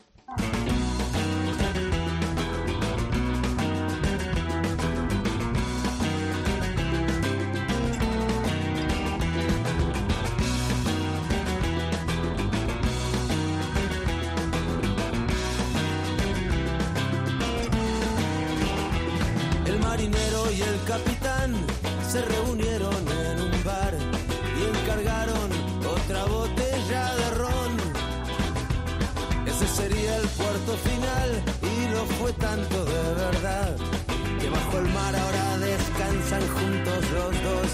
Speaker 6: El marinero y el capitán se reunieron en un bar y encargaron otra botella de ron. Ese sería el puerto final y lo fue tanto de verdad que bajo el mar ahora descansan juntos los dos.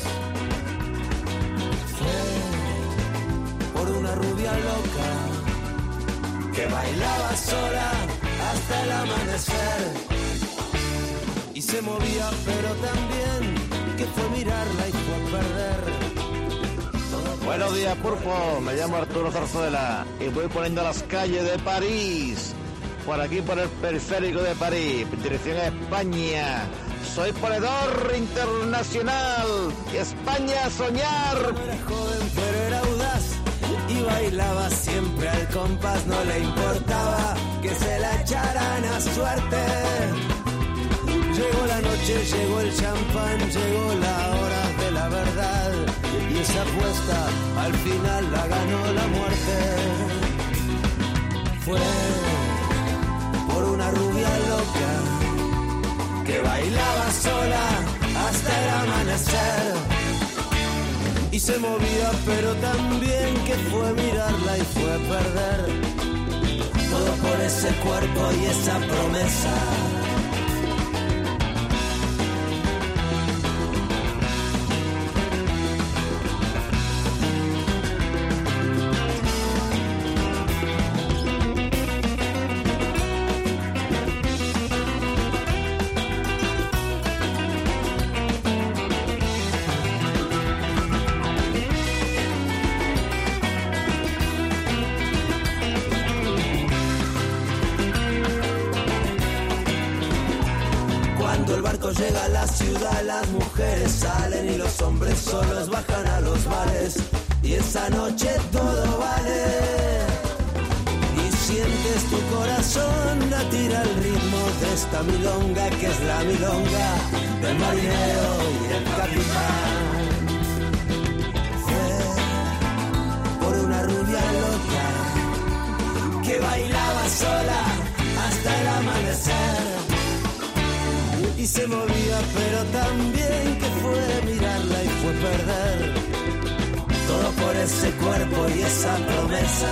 Speaker 6: Fue por una rubia loca que bailaba sola hasta el amanecer. Y se movía, pero también que fue mirarla y fue a perder.
Speaker 16: Buenos días, Pulpo. Me llamo Arturo Zarzuela y voy poniendo las calles de París. Por aquí, por el periférico de París, dirección a España. Soy ponedor internacional y España a soñar.
Speaker 6: Era joven, pero era audaz y bailaba siempre al compás. No le importaba que se la echaran a suerte. Llegó la noche, llegó el champán, llegó la hora de la verdad y esa apuesta al final la ganó la muerte. Fue por una rubia loca que bailaba sola hasta el amanecer y se movía pero también que fue mirarla y fue a perder. Todo por ese cuerpo y esa promesa. cuando llega a la ciudad las mujeres salen y los hombres solos bajan a los bares. Y esa noche todo vale. Y sientes tu corazón latir al ritmo de esta milonga que es la milonga del marinero y el capitán. Fue por una rubia loca que bailaba sola hasta el amanecer. Y se movía pero también que fue mirarla y fue perder todo por ese cuerpo y esa promesa.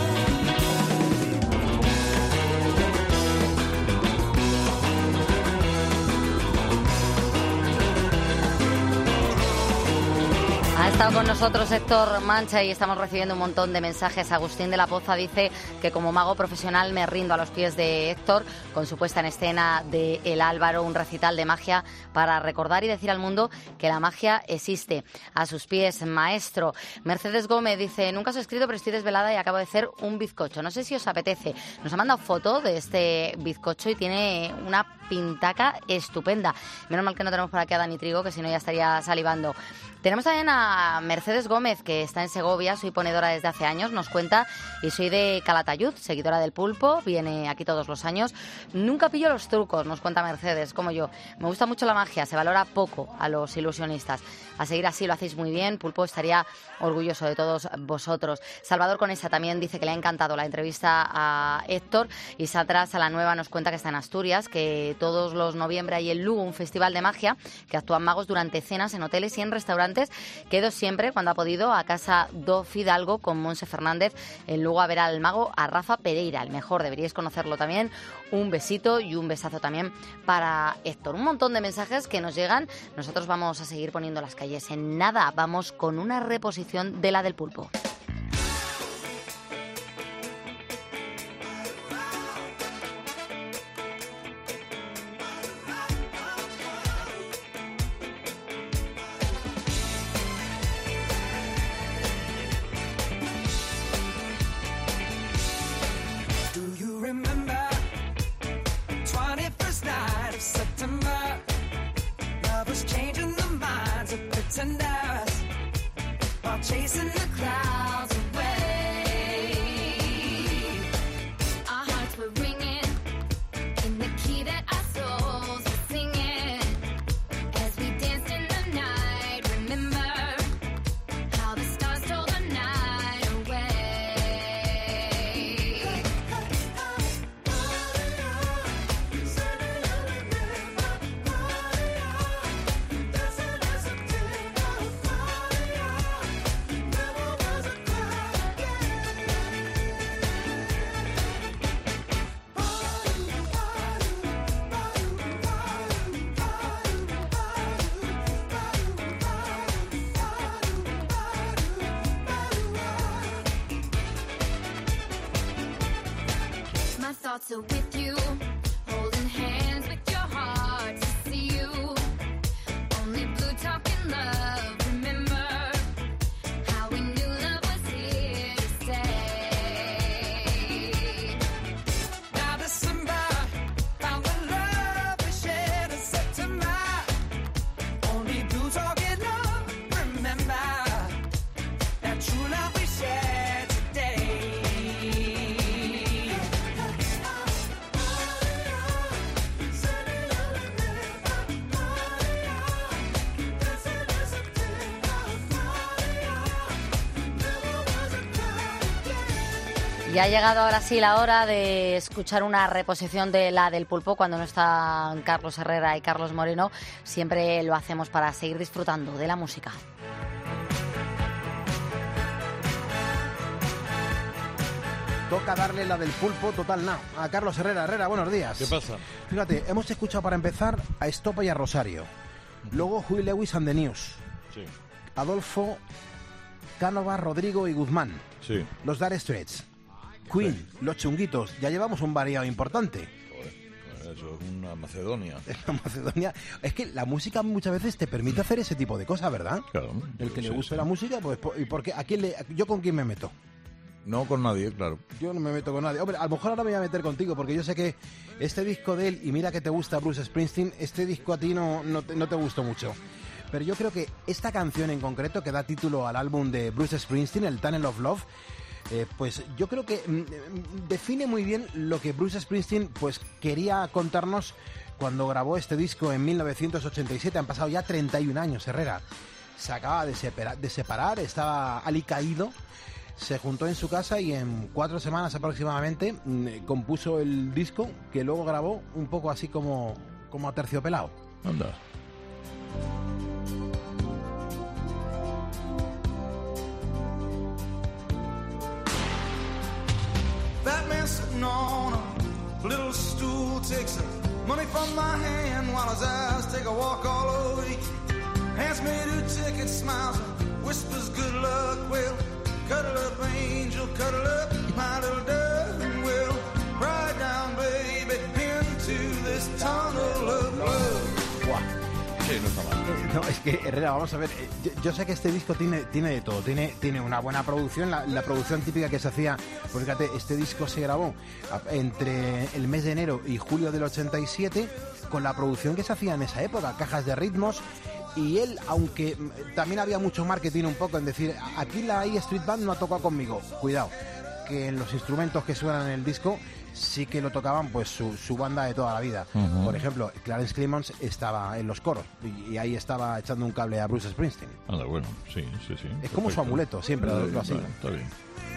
Speaker 1: Ha estado con nosotros Héctor Mancha y estamos recibiendo un montón de mensajes. Agustín de la Poza dice que como mago profesional me rindo a los pies de Héctor con su puesta en escena de El Álvaro, un recital de magia para recordar y decir al mundo que la magia existe. A sus pies, maestro. Mercedes Gómez dice, nunca os he escrito pero estoy desvelada y acabo de hacer un bizcocho. No sé si os apetece. Nos ha mandado foto de este bizcocho y tiene una pintaca estupenda. Menos mal que no tenemos por aquí a Dani Trigo, que si no ya estaría salivando. Tenemos también a Mercedes Gómez, que está en Segovia, soy ponedora desde hace años, nos cuenta, y soy de Calatayud, seguidora del pulpo, viene aquí todos los años. Nunca pillo los trucos, nos cuenta Mercedes, como yo. Me gusta mucho la magia, se valora poco a los ilusionistas. A seguir así, lo hacéis muy bien, Pulpo estaría orgulloso de todos vosotros. Salvador Conesa también dice que le ha encantado la entrevista a Héctor, y Satras a la Nueva nos cuenta que está en Asturias, que todos los noviembre hay en Lugo un festival de magia, que actúan magos durante cenas en hoteles y en restaurantes. Quedo siempre, cuando ha podido, a casa do Fidalgo con Monse Fernández en Lugo a ver al mago, a Rafa Pereira, el mejor, deberíais conocerlo también. Un besito y un besazo también para Héctor. Un montón de mensajes que nos llegan. Nosotros vamos a seguir poniendo las calles en nada. Vamos con una reposición de la del pulpo.
Speaker 17: Chasing the clouds away. Our hearts were ringing in the key that our souls were singing as we danced in the night. Remember how the stars stole the night away. My thoughts are with you, holding hands with your heart to see you. Only blue talking love, remember how we knew love was here to stay. Now December, found the love we shared in September. Only blue talking love, remember that true love we shared today.
Speaker 1: Y ha llegado ahora sí la hora de escuchar una reposición de la del pulpo. Cuando no están Carlos Herrera y Carlos Moreno, siempre lo hacemos para seguir disfrutando de la música.
Speaker 18: Toca darle la del pulpo total now a Carlos Herrera. Herrera, buenos días.
Speaker 19: ¿Qué pasa?
Speaker 18: Fíjate, hemos escuchado para empezar a Estopa y a Rosario. Luego Huey Lewis and the News.
Speaker 19: Sí.
Speaker 18: Adolfo, Cánova, Rodrigo y Guzmán.
Speaker 19: Sí.
Speaker 18: Los Dire Straits. Queen, sí. Los Chunguitos. Ya llevamos un variado importante.
Speaker 19: Joder, eso es una Macedonia.
Speaker 18: Es una Macedonia. Es que la música muchas veces te permite hacer ese tipo de cosas, ¿verdad?
Speaker 19: Claro.
Speaker 18: El que
Speaker 19: sí,
Speaker 18: le guste
Speaker 19: sí.
Speaker 18: la música, pues, ¿y por qué? ¿A quién le, yo con quién me meto?
Speaker 19: No con nadie, claro.
Speaker 18: Yo no me meto con nadie. Hombre, a lo mejor ahora me voy a meter contigo, porque yo sé que este disco de él, y mira que te gusta Bruce Springsteen, este disco a ti no, no, te, no te gustó mucho. Pero yo creo que esta canción en concreto, que da título al álbum de Bruce Springsteen, el Tunnel of Love, eh, pues yo creo que mm, define muy bien lo que Bruce Springsteen pues quería contarnos cuando grabó este disco en mil novecientos ochenta y siete. Han pasado ya treinta y un años, Herrera. Se acaba de separar, de separar estaba alicaído. Se juntó en su casa y en cuatro semanas aproximadamente mmm, compuso el disco, que luego grabó un poco así como, como aterciopelado.
Speaker 19: Anda.
Speaker 6: That man sitting on a little stool takes some money from my hand while his eyes take a walk all over the week. Hands me two tickets, smiles and whispers good luck. Well, cuddle up, angel, cuddle up, my little dove, and we'll ride down, baby, into this tunnel of love.
Speaker 18: Buah.
Speaker 19: Sí, no está mal.
Speaker 18: Eh, no, es que, Herrera, vamos a ver, eh, yo, yo sé que este disco tiene, tiene de todo, tiene, tiene una buena producción, la, la producción típica que se hacía, porque fíjate, este disco se grabó a- entre el mes de enero y julio del ochenta y siete, con la producción que se hacía en esa época, cajas de ritmos, y él, aunque mm, también había mucho marketing un poco en decir, aquí la E Street Band no ha tocado conmigo, cuidado, que en los instrumentos que suenan en el disco sí que lo tocaban pues su, su banda de toda la vida.
Speaker 19: Ujú.
Speaker 18: Por ejemplo, Clarence Clemons estaba en los coros y, y ahí estaba echando un cable a Bruce Springsteen.
Speaker 19: Anda, bueno, sí, sí, sí.
Speaker 18: Es como su
Speaker 19: Perfecto.
Speaker 18: amuleto, siempre lo, lo ha sido.
Speaker 19: Bueno, está bien.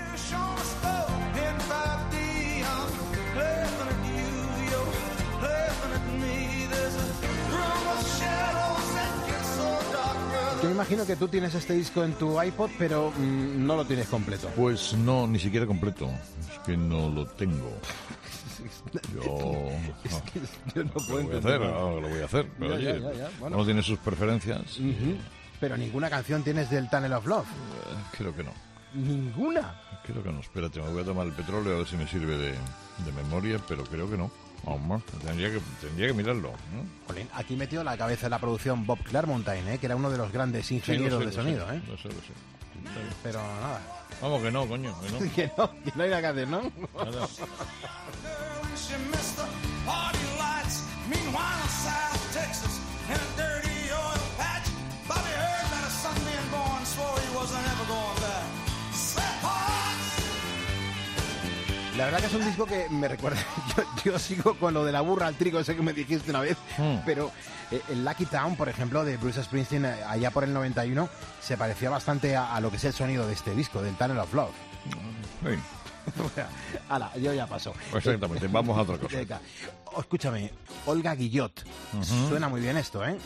Speaker 19: Yo me imagino que tú tienes este disco en tu iPod, pero mm, no lo tienes completo. Pues no, ni siquiera completo. Es que no lo tengo. Yo...
Speaker 18: Es
Speaker 19: no.
Speaker 18: que yo no puedo
Speaker 19: Lo voy a hacer,
Speaker 18: entenderlo.
Speaker 19: ahora lo voy a hacer. Pero
Speaker 18: Ya,
Speaker 19: oye,
Speaker 18: ya, ya, ya, bueno.
Speaker 19: uno tiene sus preferencias.
Speaker 18: Ujú. Pero ninguna canción tienes del Tunnel of Love.
Speaker 19: Eh, Creo que no.
Speaker 18: Ninguna.
Speaker 19: Creo que no. Espérate, me voy a tomar el petróleo a ver si me sirve de, de memoria, pero creo que no. Vamos, tendría que, tendría que mirarlo, ¿no?
Speaker 18: Jolín, aquí metió la cabeza de la producción Bob Clearmountain, ¿eh? Que era uno de los grandes ingenieros
Speaker 19: Sí,
Speaker 18: de
Speaker 19: lo sé, lo
Speaker 18: sonido,
Speaker 19: sé,
Speaker 18: ¿eh?
Speaker 19: lo sé, lo sé.
Speaker 18: Pero nada.
Speaker 19: Vamos que no, coño, que no.
Speaker 18: que no, que no hay nada que hacer, ¿no?
Speaker 19: Nada.
Speaker 6: She missed the party lights. Meanwhile, in South Texas, in a dirty oil patch, Bobby heard that a son being born swore he wasn't ever going back. Slap hearts.
Speaker 18: La verdad que es un disco que me recuerda. Yo, yo sigo con lo de la burra al trigo, ese que me dijiste una vez.
Speaker 19: Mm.
Speaker 18: Pero eh, el Lucky Town, por ejemplo, de Bruce Springsteen, eh, allá por el noventa y uno, se parecía bastante a, a lo que es el sonido de este disco, del Tunnel of Love.
Speaker 19: Sí.
Speaker 18: Hala, yo ya paso.
Speaker 19: Exactamente, vamos a otra cosa.
Speaker 18: Venga. Oh, escúchame, Olga Guillot.
Speaker 19: Ujú.
Speaker 18: Suena muy bien esto, ¿eh?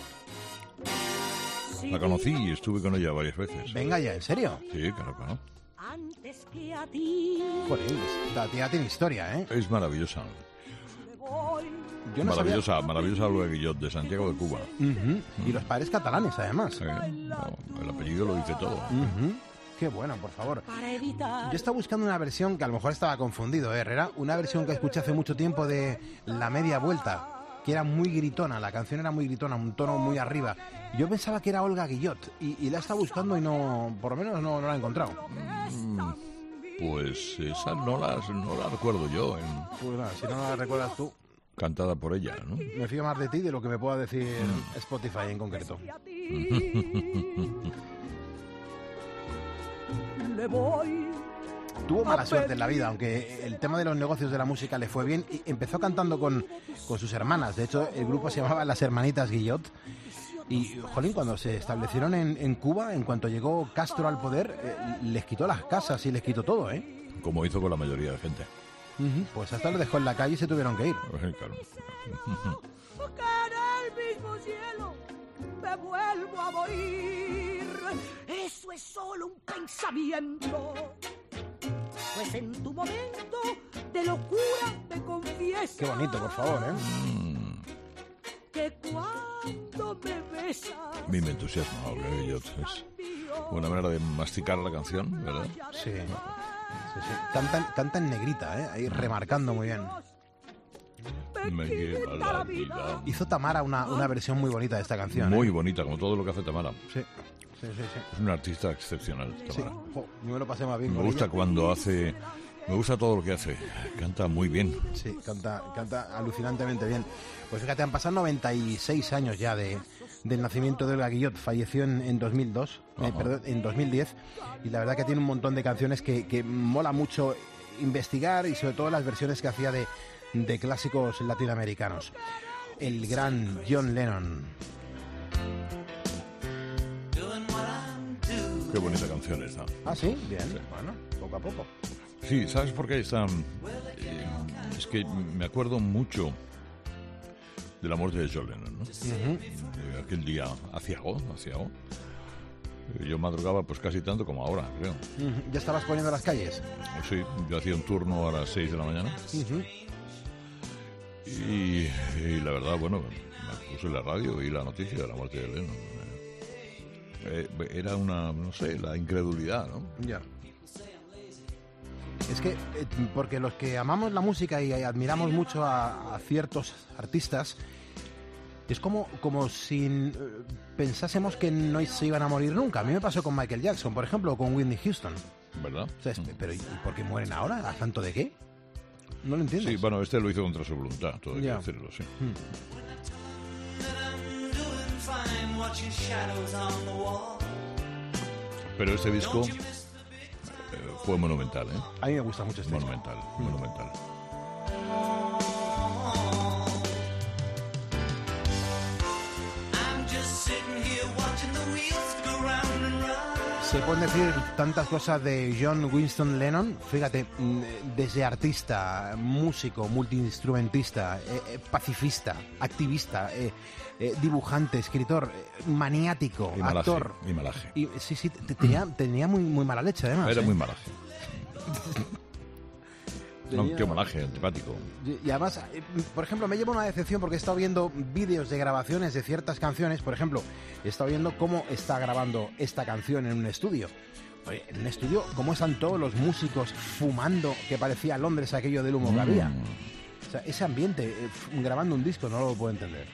Speaker 19: La conocí y estuve con ella varias veces.
Speaker 18: Venga ya, ¿en serio?
Speaker 19: Sí, claro, claro.
Speaker 20: Antes que a ti
Speaker 18: Joder, la tía tiene historia, ¿eh?
Speaker 19: Es maravillosa.
Speaker 18: Yo no sabía-
Speaker 19: maravillosa, maravillosa Olga Guillot, de Santiago de Cuba.
Speaker 18: Ujú. Y los padres catalanes, además.
Speaker 19: Sí, no, el apellido lo dice todo.
Speaker 18: Ujú. Qué bueno, por favor.
Speaker 20: para evitar
Speaker 18: Yo estaba buscando una versión que a lo mejor estaba confundido, ¿eh, Herrera? Una versión que escuché hace mucho tiempo de La Media Vuelta, que era muy gritona, la canción era muy gritona, un tono muy arriba. Yo pensaba que era Olga Guillot y, y la estaba buscando y no, por lo menos no, no la he encontrado.
Speaker 19: Mm, Pues esa no la, no la recuerdo yo, en-
Speaker 18: Pues nada, si no la recuerdas tú,
Speaker 19: cantada por ella, ¿no?
Speaker 18: me fío más de ti de lo que me pueda decir Spotify en concreto.
Speaker 20: le voy
Speaker 18: Tuvo mala suerte en la vida, aunque el tema de los negocios de la música le fue bien. Y empezó cantando con, con sus hermanas. De hecho, el grupo se llamaba Las Hermanitas Guillot. Y, jolín, cuando se establecieron en, en Cuba, en cuanto llegó Castro al poder, eh, les quitó las casas y les quitó todo, ¿eh?
Speaker 19: Como hizo con la mayoría de gente.
Speaker 18: Ujú. Pues hasta los dejó en la calle y se tuvieron que ir.
Speaker 19: Pues, claro.
Speaker 20: que en el mismo cielo me vuelvo a morir. Eso es solo un pensamiento. Pues en tu momento de locura me confiesas
Speaker 18: Qué bonito, por favor, ¿eh?
Speaker 20: que cuando me besas
Speaker 19: A mí me entusiasma Olga Guillot. Es una manera de masticar la canción, ¿verdad?
Speaker 18: Sí. Sí, sí. Canta, canta en negrita, ¿eh? Ahí remarcando muy bien.
Speaker 19: Me lleva la vida.
Speaker 18: Hizo Tamara una, una versión muy bonita de esta canción. ¿eh?
Speaker 19: Muy bonita, como todo lo que hace Tamara.
Speaker 18: Sí. Sí, sí, sí.
Speaker 19: Es un artista excepcional,
Speaker 18: Sí.
Speaker 19: Tamara.
Speaker 18: Jo, yo me lo pasé más bien
Speaker 19: Me
Speaker 18: con
Speaker 19: gusta
Speaker 18: ella.
Speaker 19: cuando hace... Me gusta todo lo que hace. Canta muy bien.
Speaker 18: Sí, canta, canta alucinantemente bien. Pues fíjate, han pasado noventa y seis años ya de, del nacimiento de Olga Guillot. Falleció en, en dos mil dos, eh,
Speaker 19: Ajá.
Speaker 18: perdón, en dos mil diez. Y la verdad que tiene un montón de canciones que, que mola mucho investigar, y sobre todo las versiones que hacía de, de clásicos latinoamericanos. El gran John Lennon.
Speaker 19: Qué bonita canción esta.
Speaker 18: Ah, sí, bien. Bueno, poco a poco.
Speaker 19: Sí, ¿sabes por qué está? Eh, es que me acuerdo mucho de la muerte de John Lennon, ¿no? De aquel día aciago, aciago. Eh, Yo madrugaba pues casi tanto como ahora, creo.
Speaker 18: Ujú. ¿Ya estabas poniendo las calles?
Speaker 19: Sí, yo hacía un turno a las seis de la mañana.
Speaker 18: Ujú.
Speaker 19: Y, y la verdad, bueno, me puse la radio y la noticia de la muerte de Lennon. Eh, eh, era una, no sé, la incredulidad, ¿no?
Speaker 18: Ya. Es que, eh, porque los que amamos la música y admiramos mucho a, a ciertos artistas, es como, como si eh, pensásemos que no se iban a morir nunca. A mí me pasó con Michael Jackson, por ejemplo, o con Whitney Houston.
Speaker 19: ¿Verdad?
Speaker 18: O sea, es- pero ¿y por qué mueren ahora? ¿A tanto de qué? No lo entiendo.
Speaker 19: Sí, bueno, este lo hizo contra su voluntad, todo hay que
Speaker 18: Ya.
Speaker 19: decirlo, sí. Pero este disco eh, fue monumental, ¿eh?
Speaker 18: A mí me gusta mucho este disco.
Speaker 19: Monumental, monumental.
Speaker 18: Se pueden decir tantas cosas de John Winston Lennon, fíjate, mm, desde artista, músico, multiinstrumentista, eh, eh, pacifista, activista, eh, eh, dibujante, escritor, eh, maniático,
Speaker 19: Y malaje,
Speaker 18: actor.
Speaker 19: y malaje.
Speaker 18: Y, sí, sí, te- tenía, tenía muy, muy mala leche además.
Speaker 19: Era
Speaker 18: ¿eh?
Speaker 19: muy malaje. No,
Speaker 18: Tenía-
Speaker 19: qué malaje, antipático.
Speaker 18: Y y además, eh, por ejemplo, me lleva una decepción porque he estado viendo vídeos de grabaciones de ciertas canciones. Por ejemplo, he estado viendo cómo está grabando esta canción en un estudio. Oye, en un estudio, cómo están todos los músicos fumando, que parecía Londres aquello del humo que había. O sea, ese ambiente, eh, f- grabando un disco, no lo puedo entender.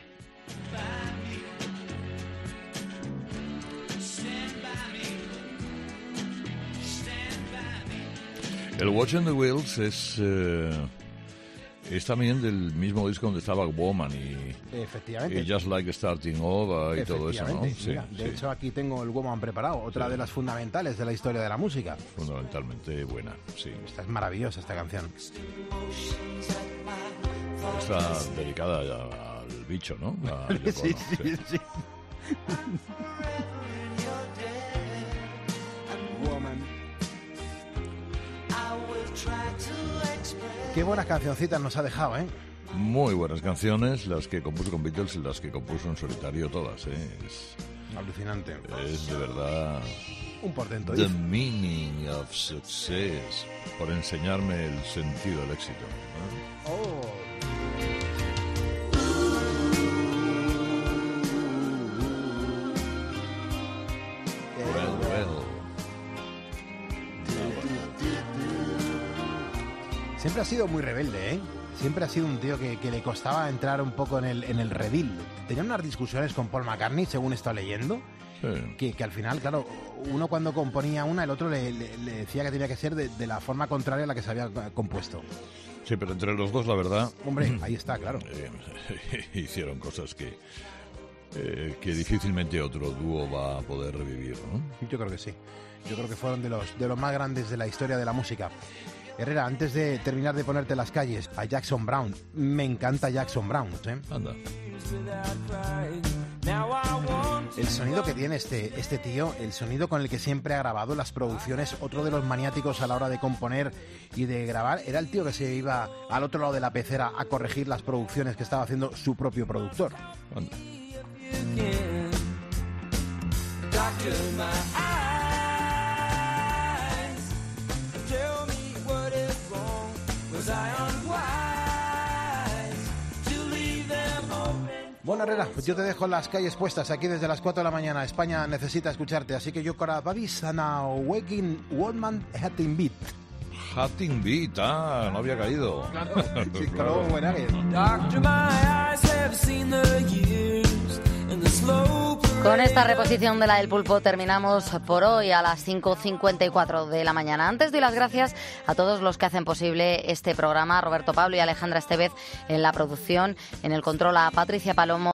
Speaker 19: El Watching the Wheels es, eh, es también del mismo disco donde estaba Woman y,
Speaker 18: Efectivamente.
Speaker 19: y Just Like Starting Over y todo eso, ¿no?
Speaker 18: Efectivamente. Mira, de
Speaker 19: sí,
Speaker 18: hecho, aquí tengo el Woman preparado, otra
Speaker 19: Sí.
Speaker 18: de las fundamentales de la historia de la música.
Speaker 19: fundamentalmente buena, sí.
Speaker 18: Esta es maravillosa, esta canción.
Speaker 19: Está dedicada ya al bicho, ¿no? A Yoko
Speaker 18: Sí,
Speaker 19: Ono,
Speaker 18: sí, sí. Qué buenas cancioncitas nos ha dejado, ¿eh?
Speaker 19: Muy buenas canciones, las que compuso con Beatles y las que compuso en solitario todas, ¿eh? Es,
Speaker 18: Alucinante.
Speaker 19: es de verdad
Speaker 18: Un portento.
Speaker 19: the
Speaker 18: If.
Speaker 19: meaning of success, por enseñarme el sentido del éxito, ¿no?
Speaker 18: Oh.
Speaker 19: Well, well.
Speaker 18: Siempre ha sido muy rebelde, ¿eh? Siempre ha sido un tío que, que le costaba entrar un poco en el, en el redil. Tenía unas discusiones con Paul McCartney, según he estado leyendo,
Speaker 19: Sí.
Speaker 18: que, que al final, claro, uno cuando componía una, el otro le, le- le decía que tenía que ser de, de la forma contraria a la que se había eh, compuesto.
Speaker 19: Sí, pero entre los dos, la verdad...
Speaker 18: Hombre, ahí está, claro.
Speaker 19: eh, hicieron cosas que, eh, que difícilmente otro dúo va a poder revivir, ¿no?
Speaker 18: Yo creo que sí. Yo creo que fueron de los, de los más grandes de la historia de la música. Herrera, antes de terminar de ponerte las calles, a Jackson Brown. Me encanta Jackson Brown, ¿eh?
Speaker 19: Anda.
Speaker 18: El sonido que tiene este, este tío, el sonido con el que siempre ha grabado las producciones, otro de los maniáticos a la hora de componer y de grabar, era el tío que se iba al otro lado de la pecera a corregir las producciones que estaba haciendo su propio productor.
Speaker 19: Anda.
Speaker 6: Doctor, my eyes, tell me what is wrong. Was I unwise to leave them open?
Speaker 18: Bueno, Herrera, pues yo te dejo las calles puestas aquí desde las cuatro de la mañana. España necesita escucharte, así que yo para Babis and a Waking Woodman Hatting Beat.
Speaker 19: Hatting Beat, ah, no había caído.
Speaker 18: Sí, claro, buena que-
Speaker 6: Doctor, my eyes have seen the years
Speaker 1: Con esta reposición de la del Pulpo terminamos por hoy a las cinco cincuenta y cuatro de la mañana. Antes doy las gracias a todos los que hacen posible este programa, Roberto Pablo y Alejandra Estevez en la producción, en el control a Patricia Palomo.